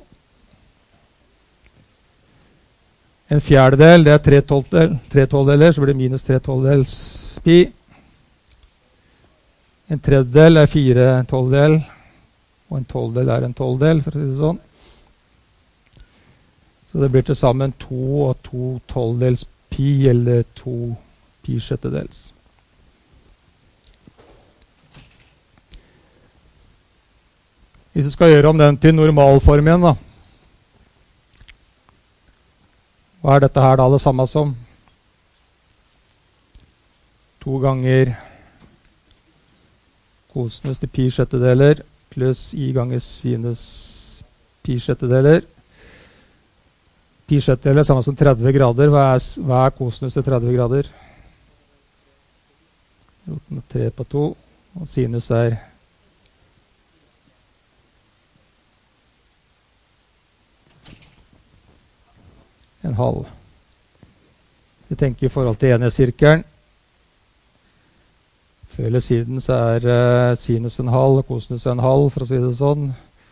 En fjerdedel, det er 3 tolvdeler, så blir det minus 3 tolvdels pi. En tredjedel er 4 tolvdel, og en tolvdel er en tolvdel, for å si det sånn. Så det blir til sammen 2 og 2 tolvdels pi, eller 2 pi sjettedels. Hvis vi skal gjøre om den til normalform igjen da, hva er dette her da det samme som? 2 ganger kosinus til pi sjettedeler pluss i ganger sinus pi sjettedeler. Pi sjettedeler er samme som 30 grader. Hva er kosinus til 30 grader? Roten er 3 på 2, og sinus er en halv. Vi tenker i forhold til enhetssirkelen. Før eller siden så er sinus en halv, og kosinus en halv, for å si det sånn.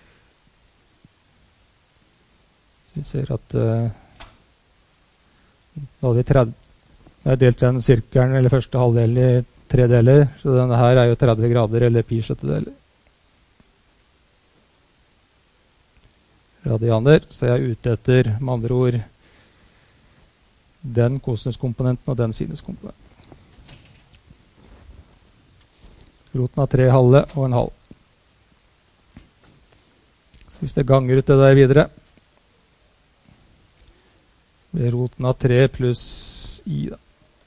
Så vi ser at nå har vi 30. Jeg har delt den sirkelen, eller første halvdelen, i 3 deler, så denne her er jo 30 grader, eller pi sjettedeler. Radianer, så jeg er ute etter, med andre ord, den kosinuskomponenten og den sinuskomponenten. Roten av 3 halve og en halv. Så hvis det ganger ut det der videre, så blir roten av 3 pluss i da.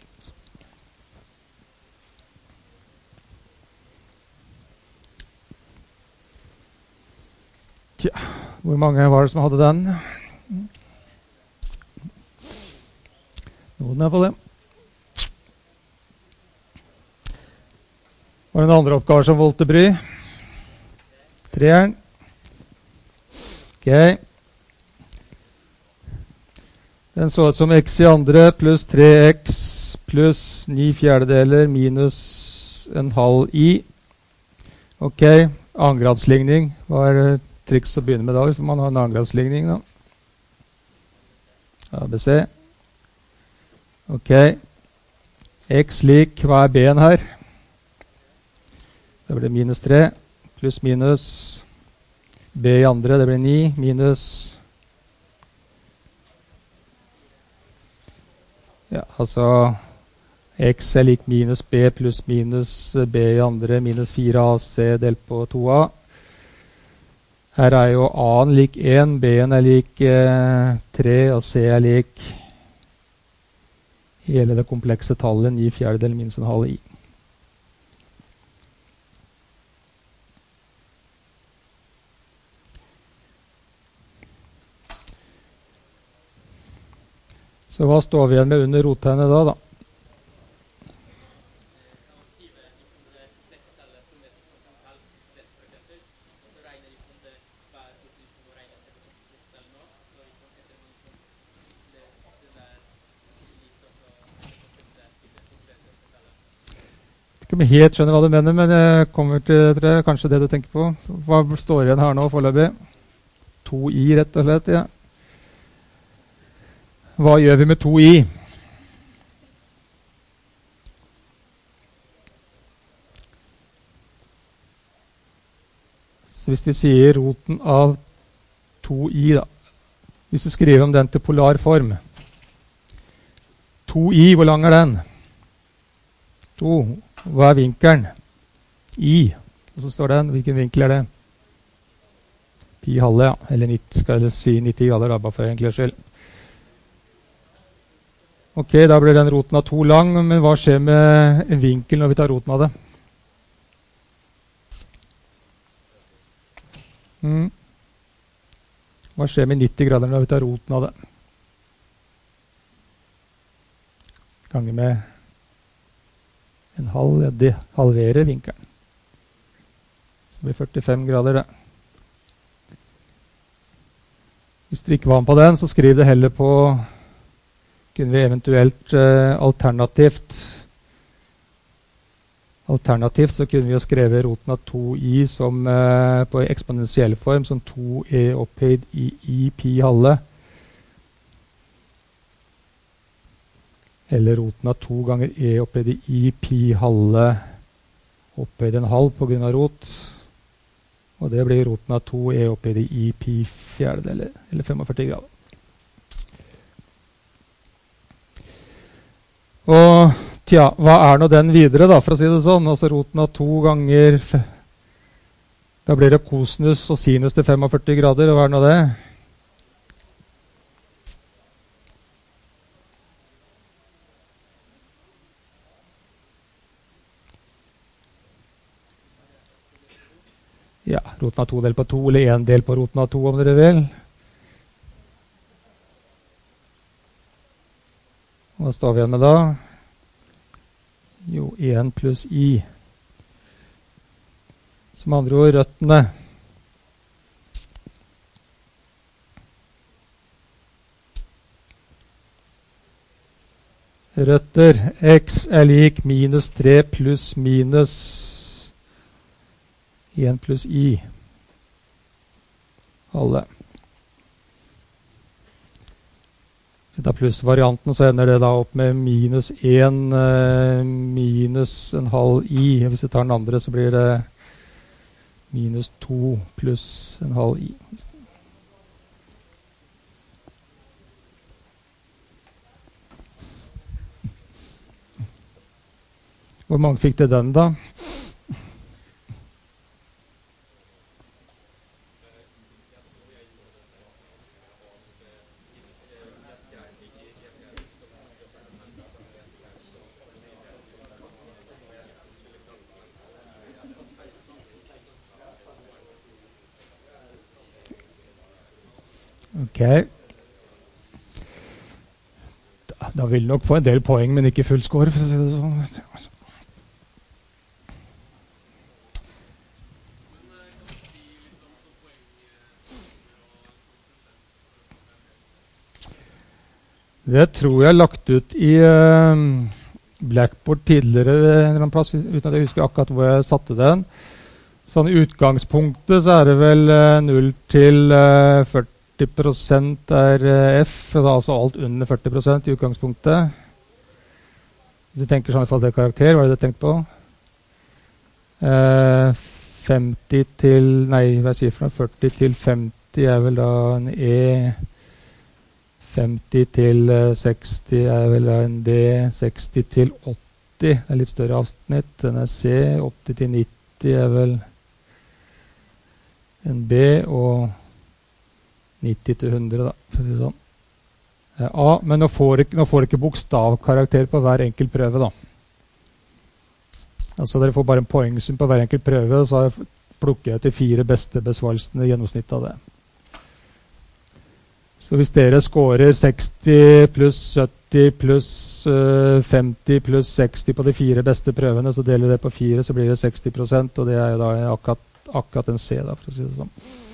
Tja, hvor mange var det som hadde den? Noen er på det. Var det en andre oppgave som valgte bry? 3-eren. Ok. Den så ut som x i andre pluss 3x pluss 9 fjerdedeler minus en halv i. Ok, annengradsligning. Hva er triks å begynne med da, hvis man har en annengradsligning da? ABC. Ok, x lik, hva er b-en her? Så blir det minus 3, pluss minus, b i andre, det blir 9, minus, ja, altså, x er lik minus b pluss minus b i andre, minus 4ac delt på 2a. Her er jo a-en lik 1, b-en er lik 3, og c er lik hele det komplekse tallet 9 fjerdedel minus en halv i. Så hva står vi igjen med under rottegnet da? Ikke helt skjønner hva du mener, men jeg kommer til kanskje det du tenker på. Hva står igjen her nå foreløpig? 2i rett og slett, ja. Hva gjør vi med 2i? Så hvis vi sier roten av 2i da, hvis vi skriver om den til polar form, 2i, hvor lang er den? 2. Hva er vinkelen? I. Og så står den. Hvilken vinkel er det? Pi halve, ja. Eller 90, skal jeg si 90 grader, da, bare for enkelhets skyld. Ok, da blir den roten av 2 lang, men hva skjer med en vinkel når vi tar roten av det? Hva skjer med 90 grader når vi tar roten av det? Ganger med en halv, ja, det halverer vinkelen. Så det blir 45 grader, det. Hvis du ikke var med på den, så skriv det heller på, kunne vi eventuelt alternativt så kunne vi jo skrive roten av 2i som, på eksponentiell form som 2e opphøyd i pi halve. Eller roten av 2 ganger e opphøyd i pi halve opphøyd en halv på grunn av rot. Og det blir roten av 2 e opphøyd i pi fjerdedeler, eller 45 grader. Og tja, hva er nå den videre da, for å si det sånn? Altså roten av 2 ganger, da blir det kosinus og sinus til 45 grader, og hva er nå det? Ja, roten av 2 del på 2, eller 1 del på roten av 2, om dere vil. Hva står vi igjen med da? Jo, 1 pluss i. Som andre ord, røttene. Røtter, x er lik minus 3 pluss minus 1 pluss i. Alle. Hvis vi tar plussvarianten, så ender det da opp med minus 1 minus en halv i. Hvis vi tar den andre, så blir det minus 2 pluss en halv i. Hvor mange fikk det den da? Ok. Da vil nok få en del poeng, men ikke full score, for å si det sånn. Det tror jeg er lagt ut i Blackboard tidligere en eller annen plass, uten at jeg husker akkurat hvor jeg satte den. Sånn i utgangspunktet så er det vel 0 til 40% er F, altså alt under 40% i utgangspunktet. Hvis du tenker sånn i forhold til karakter, hva er det du tenkt på? 40 til 50 er vel da en E, 50 til 60 er vel da en D, 60 til 80, det er litt større avsnitt, den er C, 80 til 90 er vel en B, og 90 til 100 da, for å si sånn. A, men nå får ikke bokstavkarakter på hver enkelt prøve da. Altså dere får bare en poengsum på hver enkelt prøve, og så plukker jeg til 4 beste besvarelsene i gjennomsnitt av det. Så hvis dere scorer 60 pluss 70 pluss 50 pluss 60 på de 4 beste prøvene, så deler det på 4, så blir det 60%, og det er jo da akkurat en C da, for å si det sånn.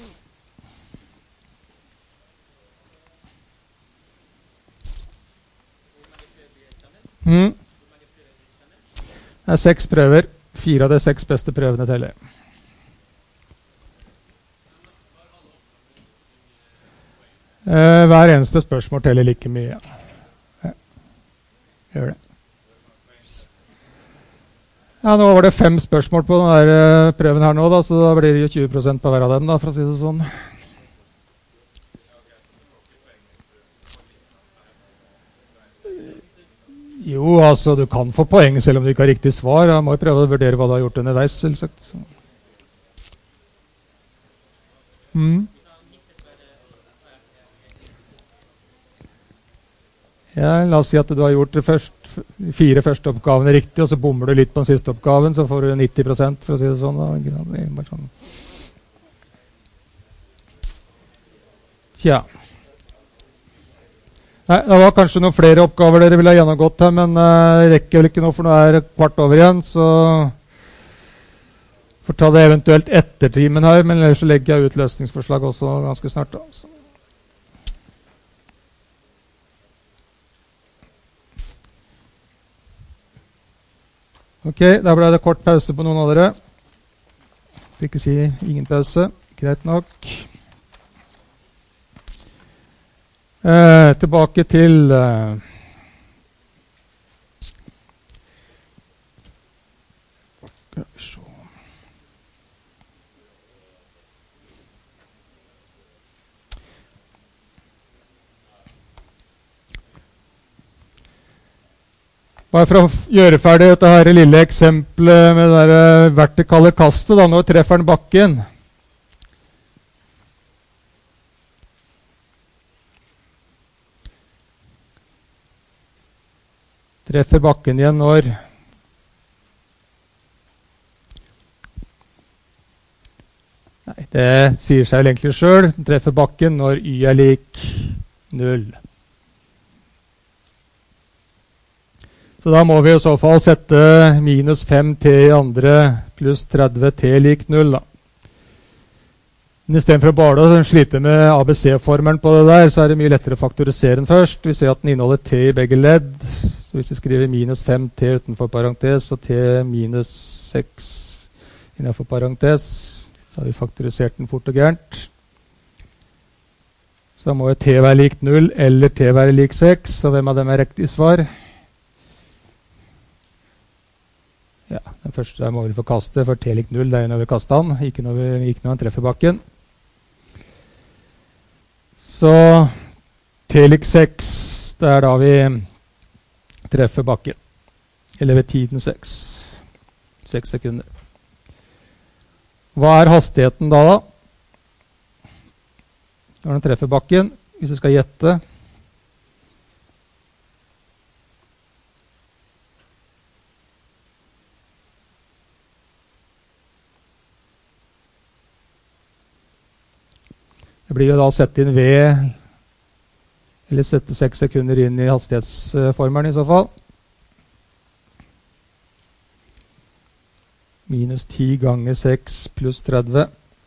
Det er 6 prøver. 4 av de 6 beste prøvene teller. Hver eneste spørsmål teller like mye. Ja. Gjør det. Ja, nå var det 5 spørsmål på denne prøven her nå, da, så da blir det jo 20% på hver av dem, da, for å si det sånn. Jo, altså du kan få poeng selv om du ikke har riktig svar. Jeg må jo prøve å vurdere hva du har gjort underveis, selvsagt. Ja, la oss si at du har gjort de 4 første oppgavene riktig, og så bommer du litt på den siste oppgaven, så får du 90%, for å si det sånn. Det er bare sånn. Tja. Nei, det var kanskje noen flere oppgaver dere ville ha gjennomgått her, men det rekker vel ikke nå, for nå er det 1/4 igjen, så får ta det eventuelt etter timen her, men ellers så legger jeg ut løsningsforslag også ganske snart da. Så. Ok, da ble det kort pause på noen av dere. For ikke si ingen pause. Greit nok. Tilbake til skal vi se. Bare for å gjøre ferdig dette her lille eksempelet med det der vertikale kastet da, når treffer den bakken. Treffer bakken igjen når Nei, det sier seg vel egentlig selv. Den treffer bakken når y er lik 0. Så da må vi i så fall sette minus 5t i andre pluss 30t lik 0 da. Men i stedet for å bare slite med ABC-formelen på det der, så er det mye lettere å faktorisere den først. Vi ser at den inneholder t i begge ledd. Så hvis vi skriver minus 5t utenfor parentes og t minus 6 innenfor parentes, så har vi faktorisert den fort og gærent. Så da må jo t være lik 0 eller t være lik 6. Og hvem av dem er riktig svar? Ja, den første der må vi få kaste, for t lik 0, det er når vi kaster den, ikke når han treffer bakken. Så t lik 6, det er da vi treffer bakken. Eller ved tiden 6. 6 sekunder. Hva er hastigheten da? Når den treffer bakken, hvis vi skal gjette? Det blir jo da å sette inn V, eller sette 6 sekunder inn i hastighetsformelen i så fall. Minus 10 ganger 6 pluss 30.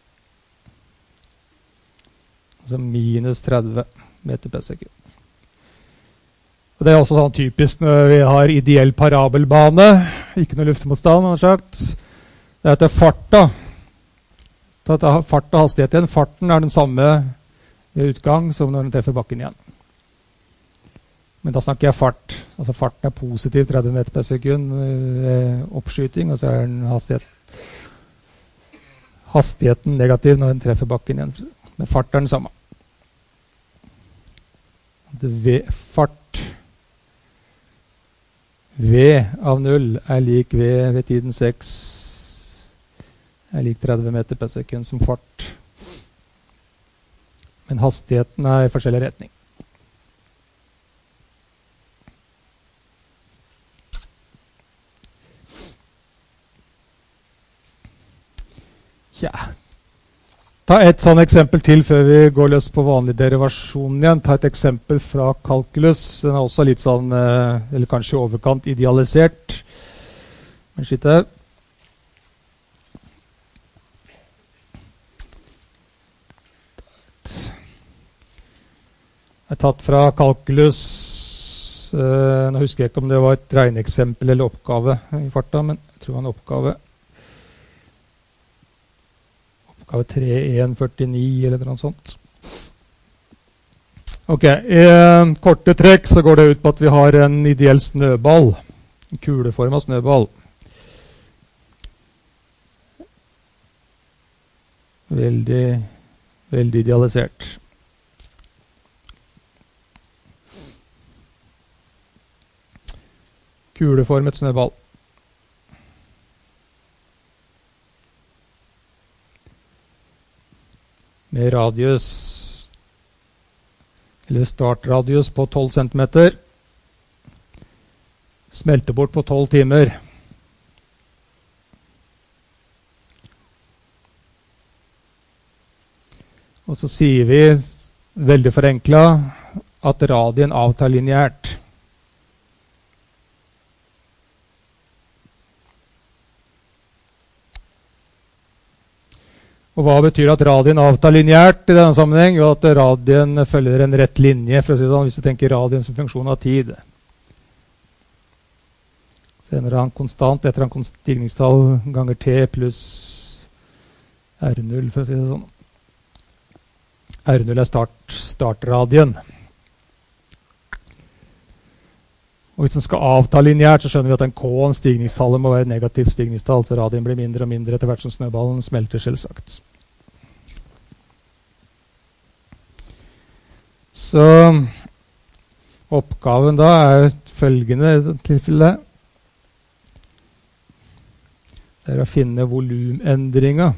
Altså minus 30 meter per sekund. Og det er også sånn typisk når vi har ideell parabelbane, ikke noe luftmotstand, har sagt. Det er etter farta. Fart og hastighet igjen. Farten er den samme ved utgang som når den treffer bakken igjen. Men da snakker jeg fart. Altså farten er positiv 30 meter per sekund ved oppskyting, og så er den hastigheten negativ når den treffer bakken igjen. Men fart er den samme. Fart V av 0 er lik V ved tiden 6 er lik 30 meter per sekund som fart. Men hastigheten er i forskjellig retning. Ja. Ta et sånn eksempel til før vi går løs på vanlig derivasjon igjen. Ta et eksempel fra kalkulus. Den er også litt sånn, eller kanskje overkant idealisert. Men skitt her. Jeg har tatt fra kalkulus, nå husker jeg ikke om det var et regneeksempel eller oppgave i farta, men jeg tror det var en oppgave. Oppgave 3.1.49 eller noe sånt. Ok, i korte trekk så går det ut på at vi har en ideell snøball, en kuleformet snøball. Veldig, veldig idealisert. kuleformet snøball. Med radius, eller startradius på 12 cm. Smelter bort på 12 timer. Og så sier vi, veldig forenklet, at radien avtar lineært. Og hva betyr at radien avtar lineært i denne sammenheng? Jo, at radien følger en rett linje, for å si det sånn, hvis du tenker radien som funksjon av tid. Senere har han konstant etter en stigningstall ganger t pluss R0, for å si det sånn. R0 er startradien. Og hvis den skal avta lineært, så skjønner vi at en K-en stigningstallet må være negativt stigningstall, så radien blir mindre og mindre etter hvert som snøballen smelter, selvsagt. Så oppgaven da er følgende i tilfelle. Det er å finne volumendringen.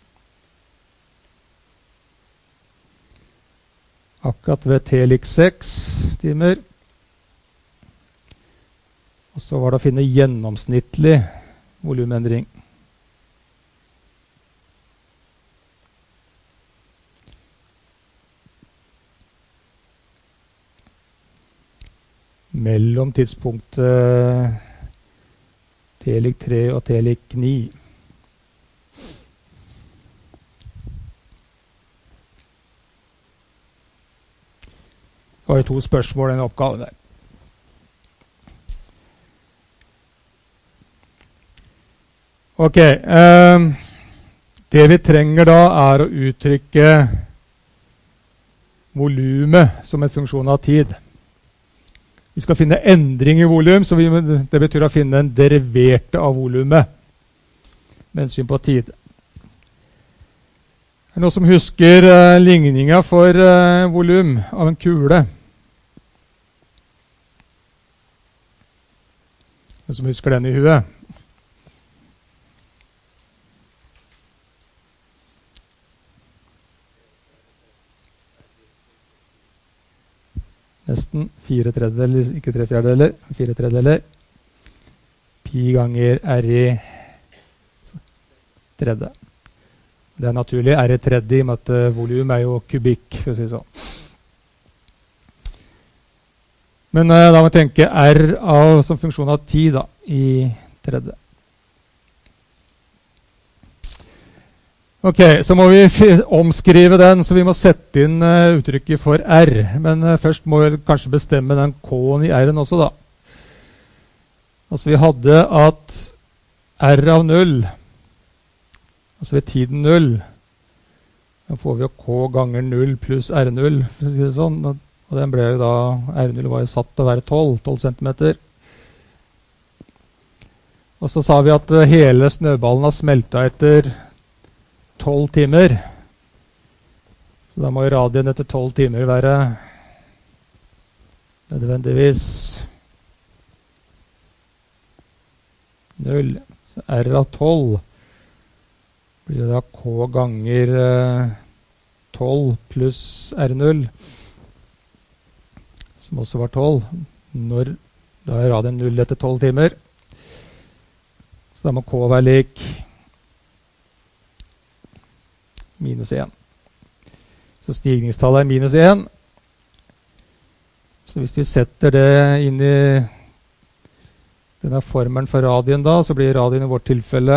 Akkurat ved t lik 6 timer. Og så var det å finne gjennomsnittlig volumendring. Mellom tidspunktet t lik 3 og t lik 9. Det var jo 2 spørsmål i denne oppgaven der. Ok, det vi trenger da er å uttrykke volumet som en funksjon av tid. Vi skal finne endring i volum, så det betyr å finne en deriverte av volumet med hensyn på tid. Er det noen som husker ligningen for volum av en kule? Noen som husker den i huet? Nesten 4/3, ikke 3/4, 4/3. Pi ganger r i tredje. Det er naturlig r i tredje, i og med at volum er jo kubikk, for å si det sånn. Men da må vi tenke r som funksjon av tid da, i tredje. Ok, så må vi omskrive den, så vi må sette inn uttrykket for r. Men først må vi kanskje bestemme den k-en i r-en også da. Altså vi hadde at r av 0, altså ved tiden 0, da får vi jo k ganger 0 pluss r0, for å si det sånn. Og den ble jo da, r0 var jo satt til å være 12 centimeter. Og så sa vi at hele snøballen har smeltet etter 12 timer. Så da må jo radien etter 12 timer være nødvendigvis 0. Så r av 12 blir da k ganger 12 pluss r0, som også var 12. Da er radien 0 etter 12 timer. Så da må k være lik minus 1. Så stigningstallet er minus 1. Så hvis vi setter det inn i denne formelen for radien da, så blir radien i vårt tilfelle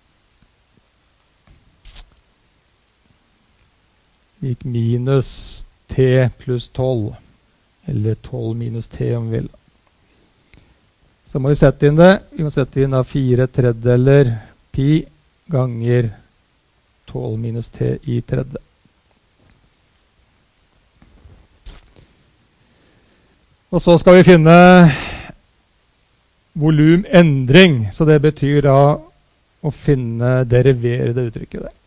lik minus t pluss 12. Eller 12 minus t om vi vil. Så må vi sette inn det. Vi må sette inn da 4/3 pi ganger 12 minus t i tredje. Og så skal vi finne volumendring, så det betyr da å derivere det uttrykket der.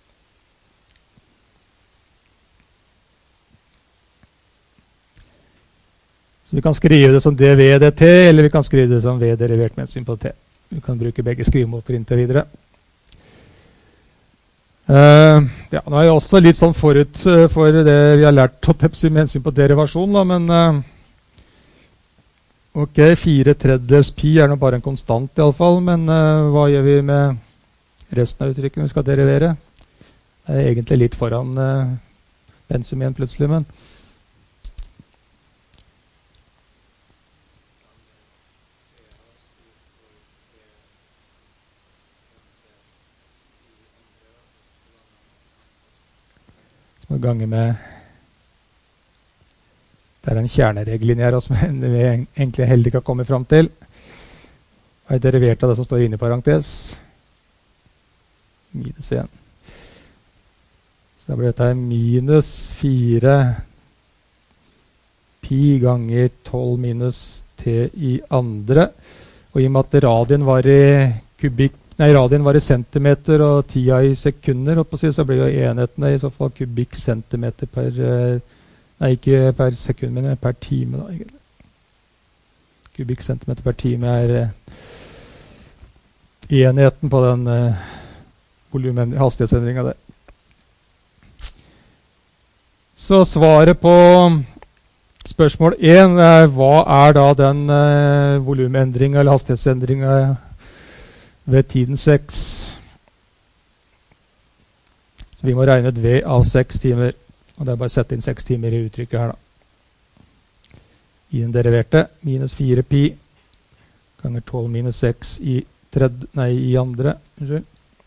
Så vi kan skrive det som dv/dt, eller vi kan skrive det som v derivert med hensyn på t. Vi kan bruke begge skrivemåter inntil videre. Ja, nå er jeg også litt sånn forut for det vi har lært med hensyn på derivasjon, da, men ok, 4/3 pi er nå bare en konstant i alle fall, men hva gjør vi med resten av uttrykkene vi skal derivere? Det er egentlig litt foran pensum igjen plutselig, men som ganger med det er en kjerneregel inni her som vi egentlig heller ikke har kommet fram til. Hva er derivert av det som står inne i parentes? Minus 1. Så da blir dette minus 4 pi ganger 12 minus t i andre. Og i og med at radien var i centimeter og tida i sekunder, så blir jo enhetene i så fall kubikkcentimeter per nei, ikke per sekund, men per time da, egentlig. Kubikkcentimeter per time er enheten på den hastighetsendringen der. Så svaret på spørsmål 1 er hva er da den volumendringen eller hastighetsendringen ved tiden 6. Så vi må regne et V av 6 timer. Og det er bare å sette inn 6 timer i uttrykket her da. I den deriverte, minus 4 pi ganger 12 minus 6 i andre. Unnskyld.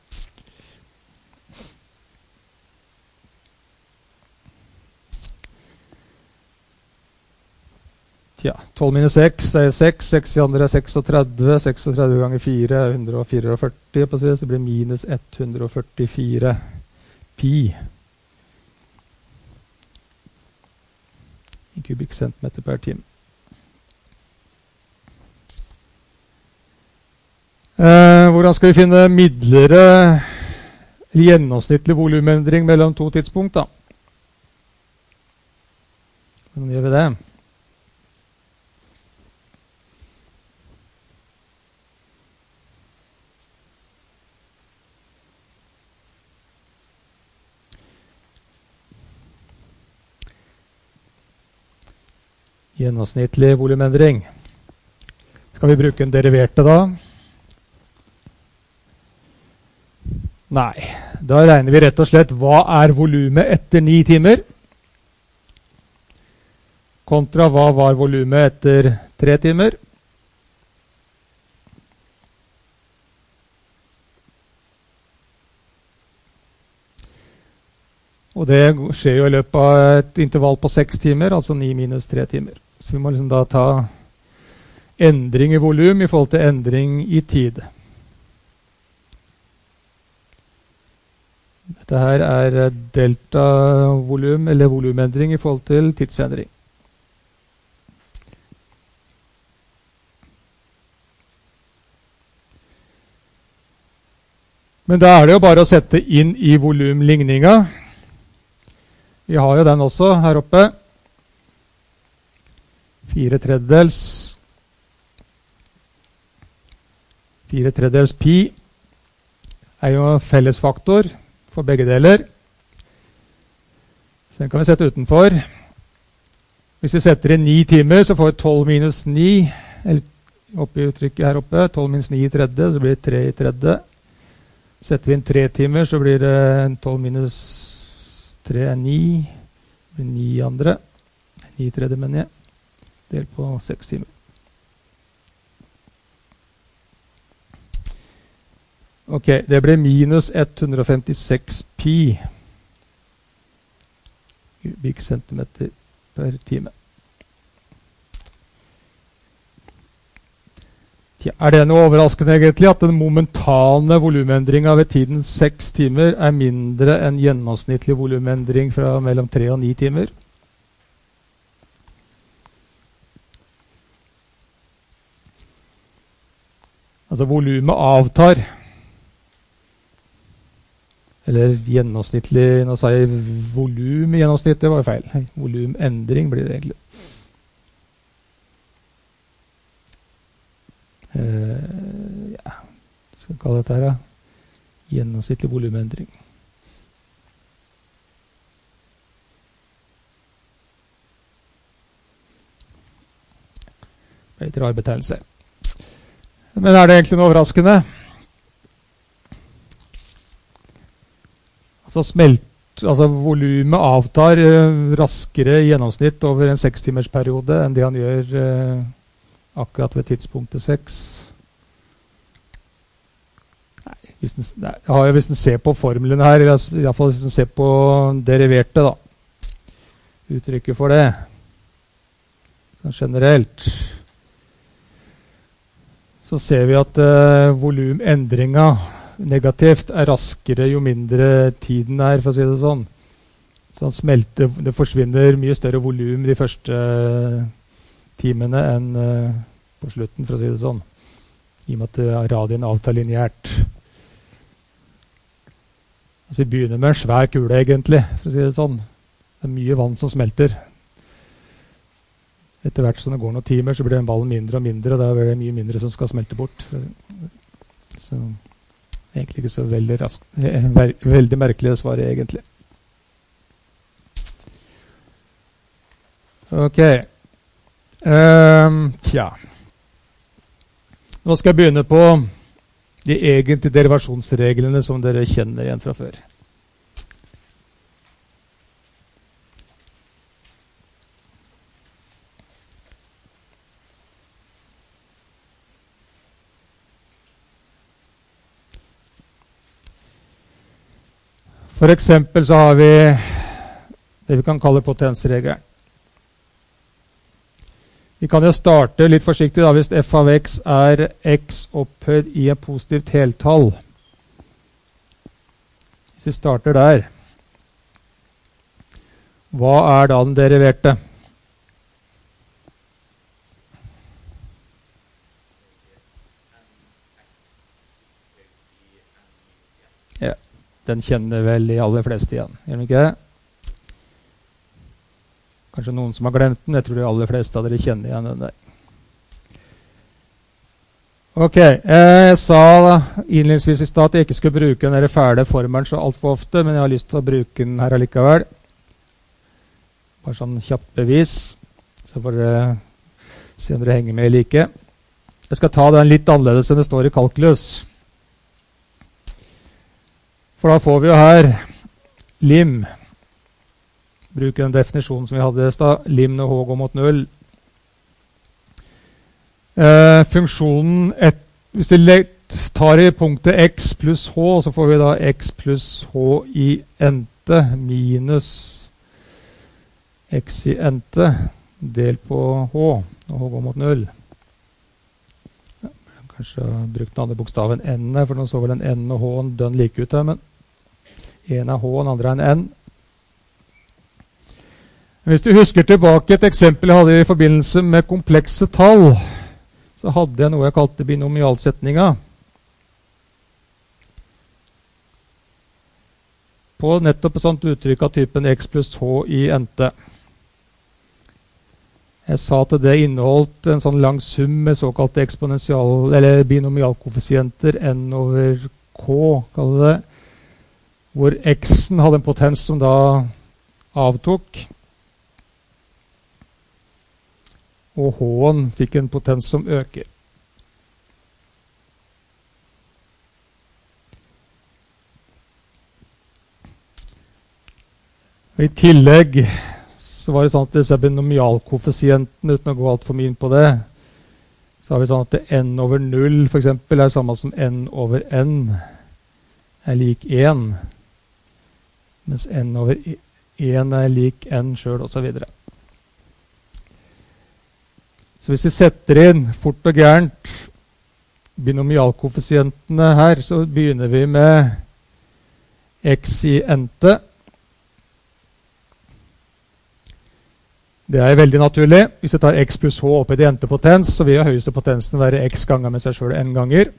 Tja, 12 minus 6, det er 6. 6 i andre er 36. 36 ganger 4 er 144, på siden, så blir minus 144 pi. I kubikkcentimeter per time. Hvordan skal vi finne midlere gjennomsnittlig volumendring mellom to tidspunkt da? Hvordan gjør vi det? Gjennomsnittlig volumendring. Skal vi bruke en deriverte da? Nei, da regner vi rett og slett hva er volumet etter 9 timer, kontra hva var volumet etter 3 timer. Og det skjer jo i løpet av et intervall på 6 timer, altså 9 minus 3 timer. Så vi må liksom da ta endring i volum i forhold til endring i tid. Dette her er delta-volum, eller volumendring i forhold til tidsendring. Men da er det jo bare å sette inn i volumligninga. Vi har jo den også her oppe. 4/3 pi er jo fellesfaktor for begge deler. Så den kan vi sette utenfor. Hvis vi setter inn 9 timer, så får vi 12 minus 9, eller oppe i uttrykket her oppe, 12 minus 9 i tredje, så blir det 3 i tredje. Setter vi inn 3 timer, så blir det 12 minus 3 er 9, det blir 9 i andre, 9 i tredje mener jeg. Del på 6 timer. Ok, det blir minus 156 pi kubikkcentimeter per time. Tja, er det noe overraskende egentlig at den momentane volumendringen ved tiden 6 timer er mindre enn gjennomsnittlig volumendring fra mellom 3 og 9 timer? Altså volumet avtar, eller gjennomsnittlig, nå sa jeg volum i gjennomsnitt, det var feil. Volumendring blir det egentlig. ja, skal vi kalle dette her, gjennomsnittlig volumendring. Det er litt rar betegnelse. Men er det egentlig noe overraskende? Altså volumet avtar raskere i gjennomsnitt over en 6-timersperiode enn det han gjør akkurat ved tidspunktet 6. Hvis en ser på formelen her, eller i hvert fall hvis en ser på deriverte da, uttrykket for det, sånn generelt, så ser vi at volumendringen negativt er raskere jo mindre tiden er, for å si det sånn. Så han smelter, det forsvinner mye større volum de første timene enn på slutten, for å si det sånn. I og med at radien avtar lineært. Altså vi begynner med en svær kule egentlig, for å si det sånn. Det er mye vann som smelter. Etter hvert som det går noen timer, så blir den ballen mindre og mindre, og da er det mye mindre som skal smelte bort. Så egentlig ikke så veldig merkelig svaret, egentlig. Ok. Tja. Nå skal jeg begynne på de egentlige derivasjonsreglene som dere kjenner igjen fra før. For eksempel så har vi det vi kan kalle potensregelen. Vi kan jo starte litt forsiktig da, hvis f av x er x opphøyd i en positivt heltall. Hvis vi starter der, hva er da den deriverte? Ja. Den kjenner vel de aller fleste igjen, gjør den ikke det? Kanskje noen som har glemt den, jeg tror de aller fleste av dere kjenner igjen den der. Ok, jeg sa innledningsvis i stad at jeg ikke skulle bruke den fæle formelen så alt for ofte, men jeg har lyst til å bruke den her allikevel. Bare sånn kjapt bevis, så får dere se om dere henger med eller ikke. Jeg skal ta den litt annerledes enn det står i kalkulus. For da får vi jo her lim. Bruker den definisjonen som vi hadde i stad. Lim når h går mot 0. Funksjonen, hvis vi tar i punktet x pluss h, så får vi da x pluss h i ente minus x i ente delt på h når h går mot 0. Kanskje jeg har brukt den andre bokstaven n, for nå så vel en n og h dønn like ut her, men en er h, den andre er en n. Hvis du husker tilbake et eksempel jeg hadde i forbindelse med komplekse tall, så hadde jeg noe jeg kalte binomialsetninga. På nettopp et sånt uttrykk av typen x pluss h i ente. Jeg sa at det inneholdt en sånn lang sum med såkalte eller binomialkoeffisienter n over k, kaller det, hvor x-en hadde en potens som da avtok, og h-en fikk en potens som øker. I tillegg så var det sånn at disse binomialkoeffisientene, uten å gå alt for mye inn på det, så har vi sånn at n over 0 for eksempel er samme som n over n er lik 1, mens n over 1 er lik n selv, og så videre. Så hvis vi setter inn fort og gærent binomialkoeffisientene her, så begynner vi med x i ente. Det er veldig naturlig. Hvis jeg tar x pluss h opp i det entepotens, så vil høyeste potensen være x ganger med seg selv n ganger.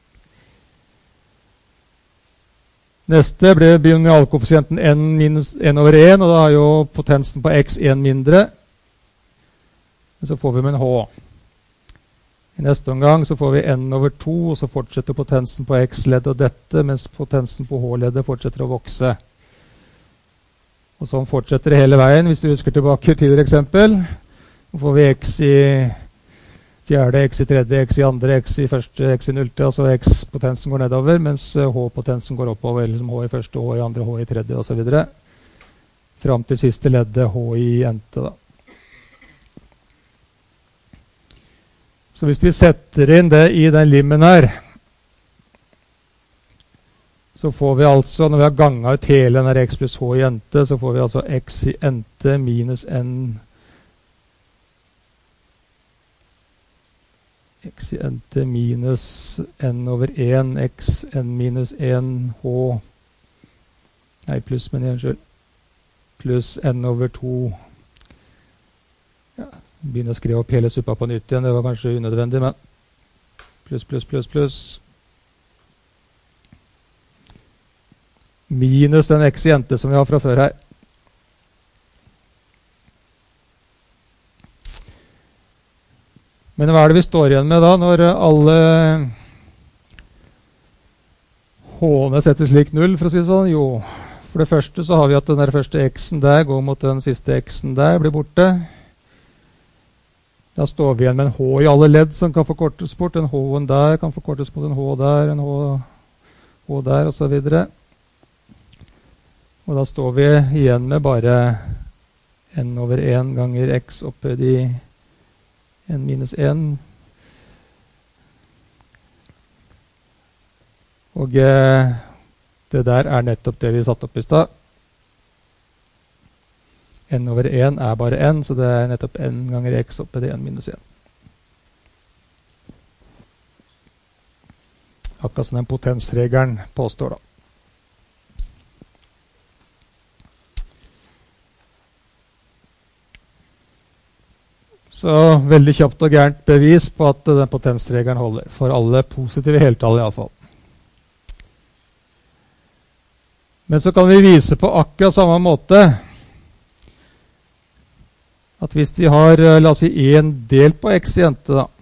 Neste blir binomialkoeffisienten n minus 1 over 1, og da har jo potensen på x 1 mindre. Men så får vi med en h. I neste omgang så får vi n over 2, og så fortsetter potensen på x-leddet og dette, mens potensen på h-leddet fortsetter å vokse. Og sånn fortsetter det hele veien, hvis du husker tilbake til tidligere eksempel. Så får vi x i fjerde, x i tredje, x i andre, x i første, x i nullte, altså x-potensen går nedover, mens h-potensen går oppover, liksom h i første, h i andre, h i tredje, og så videre. Fram til siste leddet, h i n-te da. Så hvis vi setter inn det i den limmen her, så får vi altså, når vi har ganget ut hele denne x pluss h i n-te, så får vi altså x i n-te minus n x i n-te minus n over 1, x n minus 1, h, nei, pluss, men unnskyld, pluss n over 2. Ja, begynner å skrive opp hele suppa på nytt igjen, det var kanskje unødvendig, men pluss, pluss, pluss, pluss. Minus den x i n-te som vi har fra før her. Men hva er det vi står igjen med da, når alle h-ene settes lik 0, for å si det sånn? Jo, for det første så har vi at den der første x-en der går mot den siste x-en der, blir borte. Da står vi igjen med en h i alle ledd som kan forkortes bort. En h-en der kan forkortes mot en h der, en h der, og så videre. Og da står vi igjen med bare n over 1 ganger x oppe i n minus 1. Og det der er nettopp det vi satt opp i sted. N over 1 er bare n, så det er nettopp n ganger x oppe i n minus 1. Akkurat som den potensregelen påstår da. Så veldig kjapt og gærent bevis på at den potensregelen holder, for alle positive heltall i alle fall. Men så kan vi vise på akkurat samme måte at hvis vi har, la oss si, en del på x i n-te da,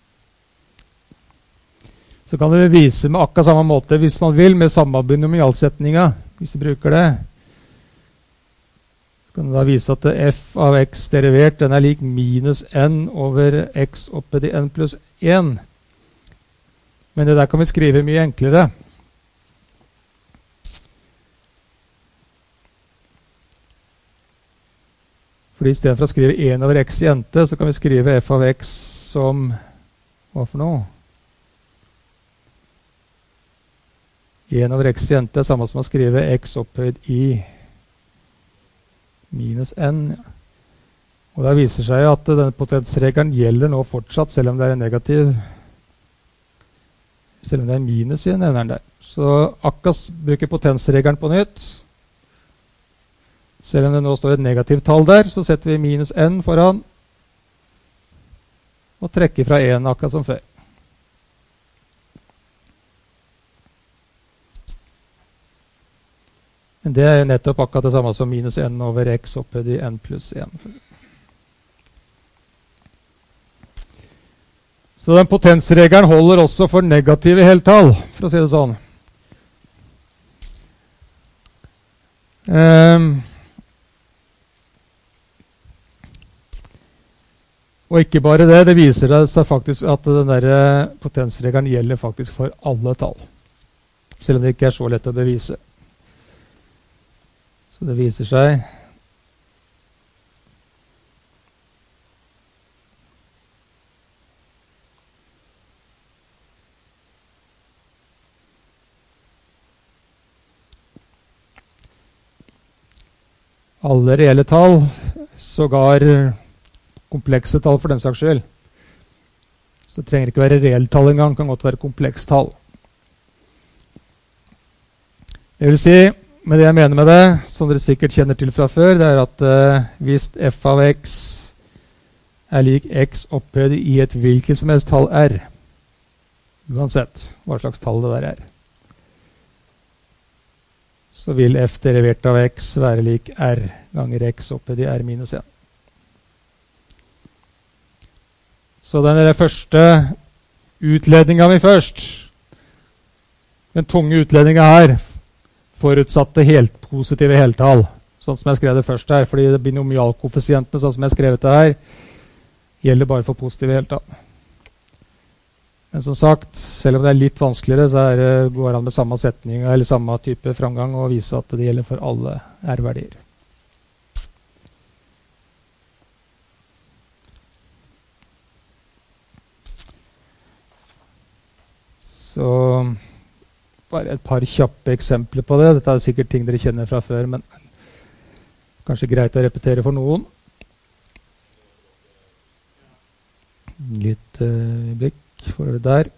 så kan vi vise med akkurat samme måte, hvis man vil, med samme binomialsetninga, hvis vi bruker det. Så kan vi da vise at f av x derivert, den er lik minus n over x oppe i n pluss 1. Men det der kan vi skrive mye enklere. Fordi i stedet for å skrive 1 over x i n-te, så kan vi skrive f av x som, hva for noe? 1 over x i n-te er samme som å skrive x opphøyd i minus n. Og det viser seg at denne potensregelen gjelder nå fortsatt, selv om det er en negativ, selv om det er en minus i nevneren der. Så akkurat bruker potensregelen på nytt. Selv om det nå står et negativt tall der, så setter vi minus n foran, og trekker fra 1 akkurat som før. Men det er jo nettopp akkurat det samme som minus n over x opphøyd i n pluss 1. Så den potensregelen holder også for negative heltall, for å si det sånn. Og ikke bare det, det viser seg faktisk at den der potensregelen gjelder faktisk for alle tall. Selv om det ikke er så lett å bevise. Så det viser seg alle reelle tall, sågar komplekse tall for den saks skyld. Så det trenger ikke være reelle tall engang, kan godt være komplekse tall. Det vil si, med det jeg mener med det, som dere sikkert kjenner til fra før, det er at hvis f av x er lik x opphøyd i et hvilket som helst tall r, uansett hva slags tall det der er, så vil f derivert av x være lik r ganger x opphøyd i r minus 1. Så den første utledninga mi først. Den tunge utledninga her forutsatte helt positive heltall, sånn som jeg skrev det først her, fordi binomialkoeffisientene, sånn som jeg skrev det her, gjelder bare for positive heltall. Men som sagt, selv om det er litt vanskeligere, så går det an med samme setning, eller samme type framgang, og vise at det gjelder for alle R-verdier. Så bare et par kjappe eksempler på det. Dette er sikkert ting dere kjenner fra før, men kanskje greit å repetere for noen. Litt blikk for det der.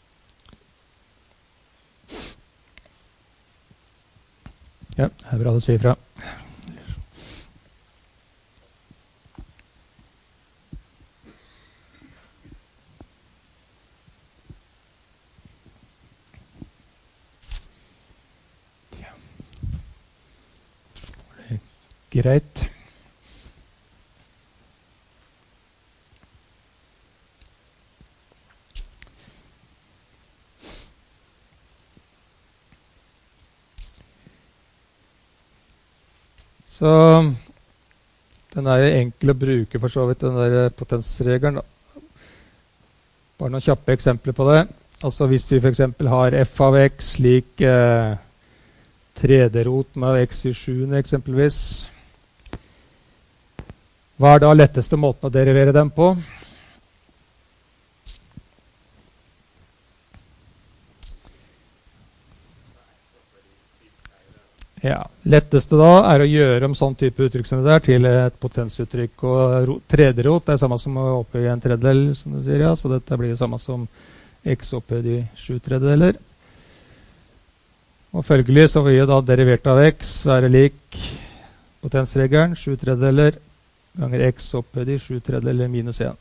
Ja, det er bra å si ifra. Greit. Så den er jo enkel å bruke for så vidt, den der potensregelen. Bare noen kjappe eksempler på det. Altså hvis vi for eksempel har f av x lik 3D-rot med x i 7 eksempelvis. Hva er da letteste måten å derivere dem på? Ja, letteste da er å gjøre om sånn type uttrykk som det der til et potensuttrykk. Og 3D-rot er samme som å opphøye en tredjedel, som du sier, ja. Så dette blir det samme som x opphøyd i 7 tredjedeler. Og følgelig så vil da derivert av x være lik potensregelen 7 tredjedeler ganger x opphøyd i 7 tredjedeler minus 1.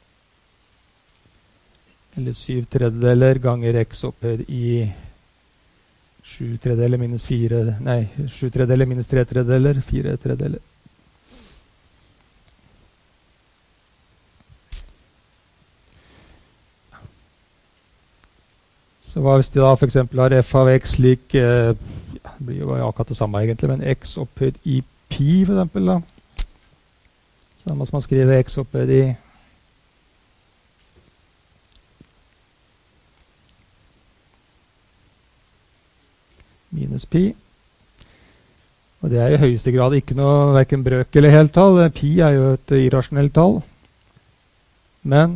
Eller 7 tredjedeler ganger x opphøyd i 7 tredjedeler minus 4, nei, 7 tredjedeler minus 3 tredjedeler, 4 tredjedeler. Så hva hvis de da for eksempel har f av x lik, ja, det blir jo akkurat det samme egentlig, men x opphøyd i pi for eksempel da. Samme som man skriver x opphøyd i minus pi. Og det er i høyeste grad ikke noe hverken brøk eller heltall. Pi er jo et irrasjonelt tall. Men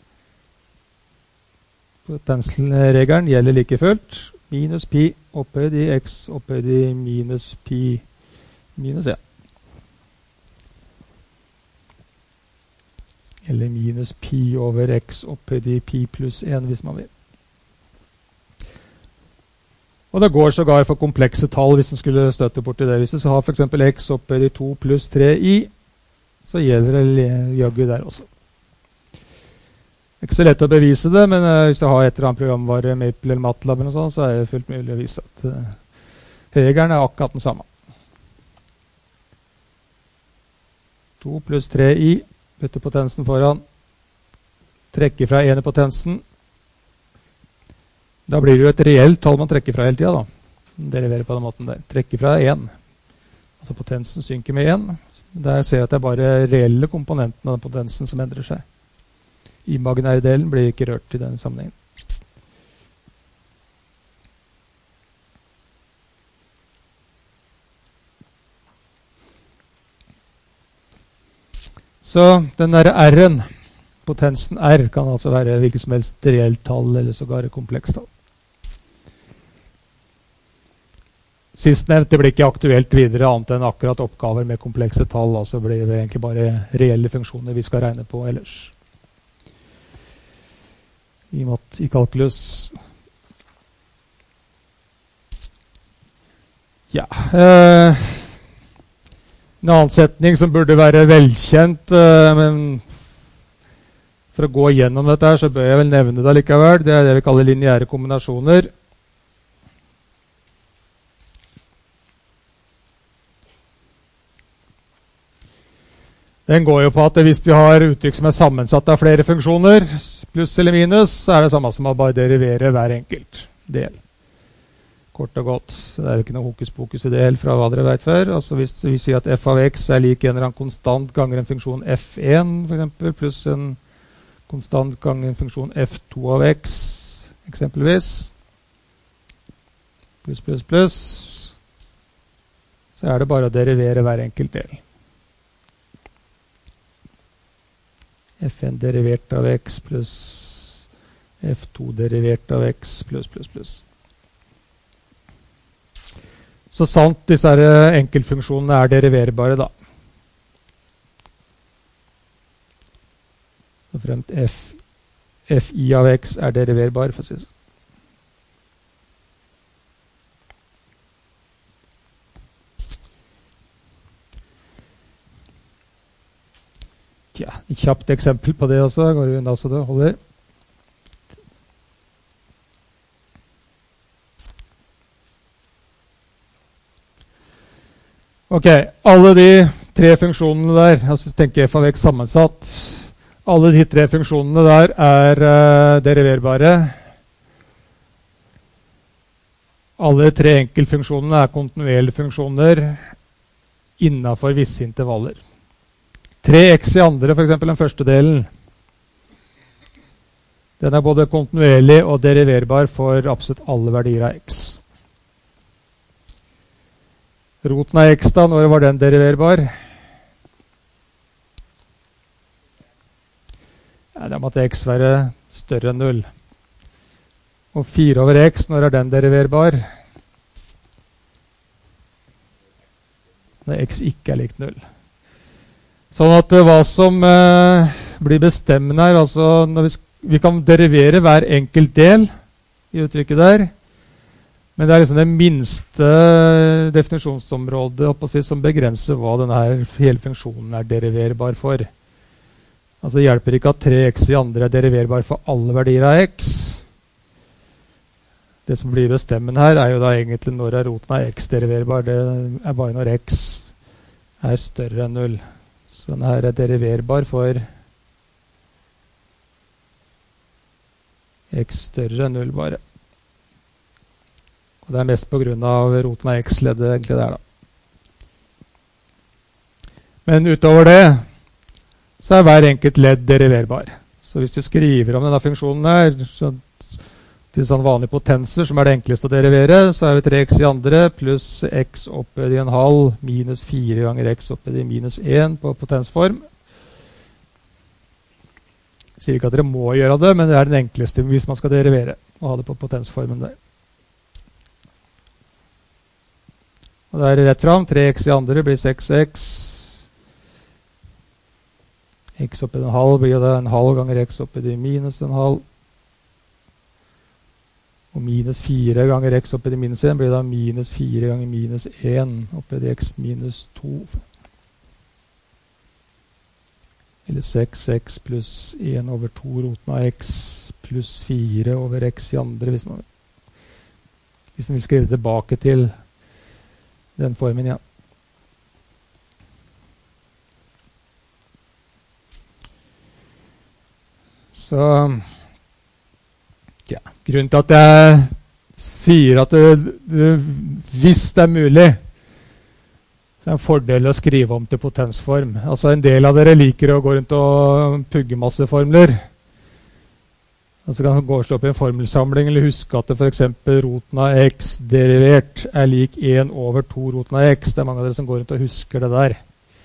potensregelen gjelder like fullt. Minus pi opphøyd i x opphøyd i minus pi minus 1. Eller minus pi over x opphøyd i pi pluss 1 hvis man vil. Og det går sågar for komplekse tall hvis den skulle støtte bort i det. Hvis du har for eksempel x opphøyd i 2 pluss 3i, så gjelder det jaggu der også. Ikke så lett å bevise det, men hvis du har et eller annet programvare, Maple eller MATLAB eller noe sånt, så er det fullt mulig å vise at regelen er akkurat den samme. 2 pluss 3i, bytte potensen foran, trekke fra ene potensen. Da blir det jo et reelt tall man trekker fra hele tiden da. Deriverer på den måten der. Trekke fra 1. Altså potensen synker med 1. Der ser jeg at det er bare reelle komponenten av den potensen som endrer seg. Imaginære delen blir ikke rørt i denne sammenhengen. Så den der R-en, potensen R, kan altså være hvilket som helst reelt tall eller sågar komplekst tall. Sistnevnte blir ikke aktuelt videre annet enn akkurat oppgaver med komplekse tall, altså blir det egentlig bare reelle funksjoner vi skal regne på ellers. I kalkulus. Ja, en annen setning som burde være velkjent, men for å gå gjennom dette her, så bør jeg vel nevne det likevel. Det er det vi kaller lineære kombinasjoner. Den går jo på at hvis vi har uttrykk som sammensatt av flere funksjoner, pluss eller minus, så det samme som å bare derivere hver enkelt del. Kort og godt. Det jo ikke noe hokus pokus i det helt fra hva dere vet før. Altså hvis vi sier at f av x lik en eller annen konstant ganger en funksjon f1, for eksempel, pluss en konstant ganger en funksjon f2 av x, eksempelvis, pluss, så det bare å derivere hver enkelt del. f1 derivert av x pluss f2 derivert av x pluss. Så sant disse enkeltfunksjonene deriverbare da. Så fremt fi av x deriverbar, for å si det. Ja, et kjapt eksempel på det også. Går vi unna så det holder. Ok, alle de tre funksjonene der, altså tenker f av x sammensatt, alle de tre funksjonene der deriverbare. Alle tre enkeltfunksjonene kontinuerlige funksjoner innenfor visse intervaller. 3x i andre, for eksempel den første delen. Den både kontinuerlig og deriverbar for absolutt alle verdier av x. Roten av x da, når var den deriverbar? Ja, da måtte x være større enn 0. Og 4 over x, når den deriverbar? Når x ikke likt 0. Sånn at hva som blir bestemmende her, altså når vi kan derivere hver enkelt del i uttrykket der, men det liksom det minste definisjonsområdet som begrenser hva denne hele funksjonen deriverbar for. Altså det hjelper ikke at 3x i andre deriverbar for alle verdier av x. Det som blir bestemmende her jo da egentlig når roten av x deriverbar. Det bare når x større enn 0. Så den her deriverbar for x større enn 0 bare. Og det mest på grunn av roten av x-leddet egentlig der da. Men utover det, så hver enkelt ledd deriverbar. Så hvis du skriver om denne funksjonen her, så til sånn vanlige potenser, som det enkleste å derivere, så vi 3x i andre pluss x opphøyd i en halv minus 4 ganger x opphøyd i minus 1 på potensform. Jeg sier ikke at dere må gjøre det, men det den enkleste hvis man skal derivere, og ha det på potensformen der. Og det rett fram, 3x i andre blir 6x. X opphøyd i en halv blir det en halv ganger x opphøyd i minus en halv. Og minus 4 ganger x opphøyd i minus 1 blir da minus 4 ganger minus 1 opphøyd i x minus 2. Eller 6x pluss 1 over 2 roten av x pluss 4 over x i andre, hvis man vil skrive tilbake til den formen, ja. Så ja, grunnen til at jeg sier at hvis det mulig, så en fordel å skrive om til potensform. Altså en del av dere liker å gå rundt og pugge masse formler. Altså kan gå og slå opp i en formelsamling, eller huske at det for eksempel roten av x derivert lik 1 over 2 roten av x. Det mange av dere som går rundt og husker det der.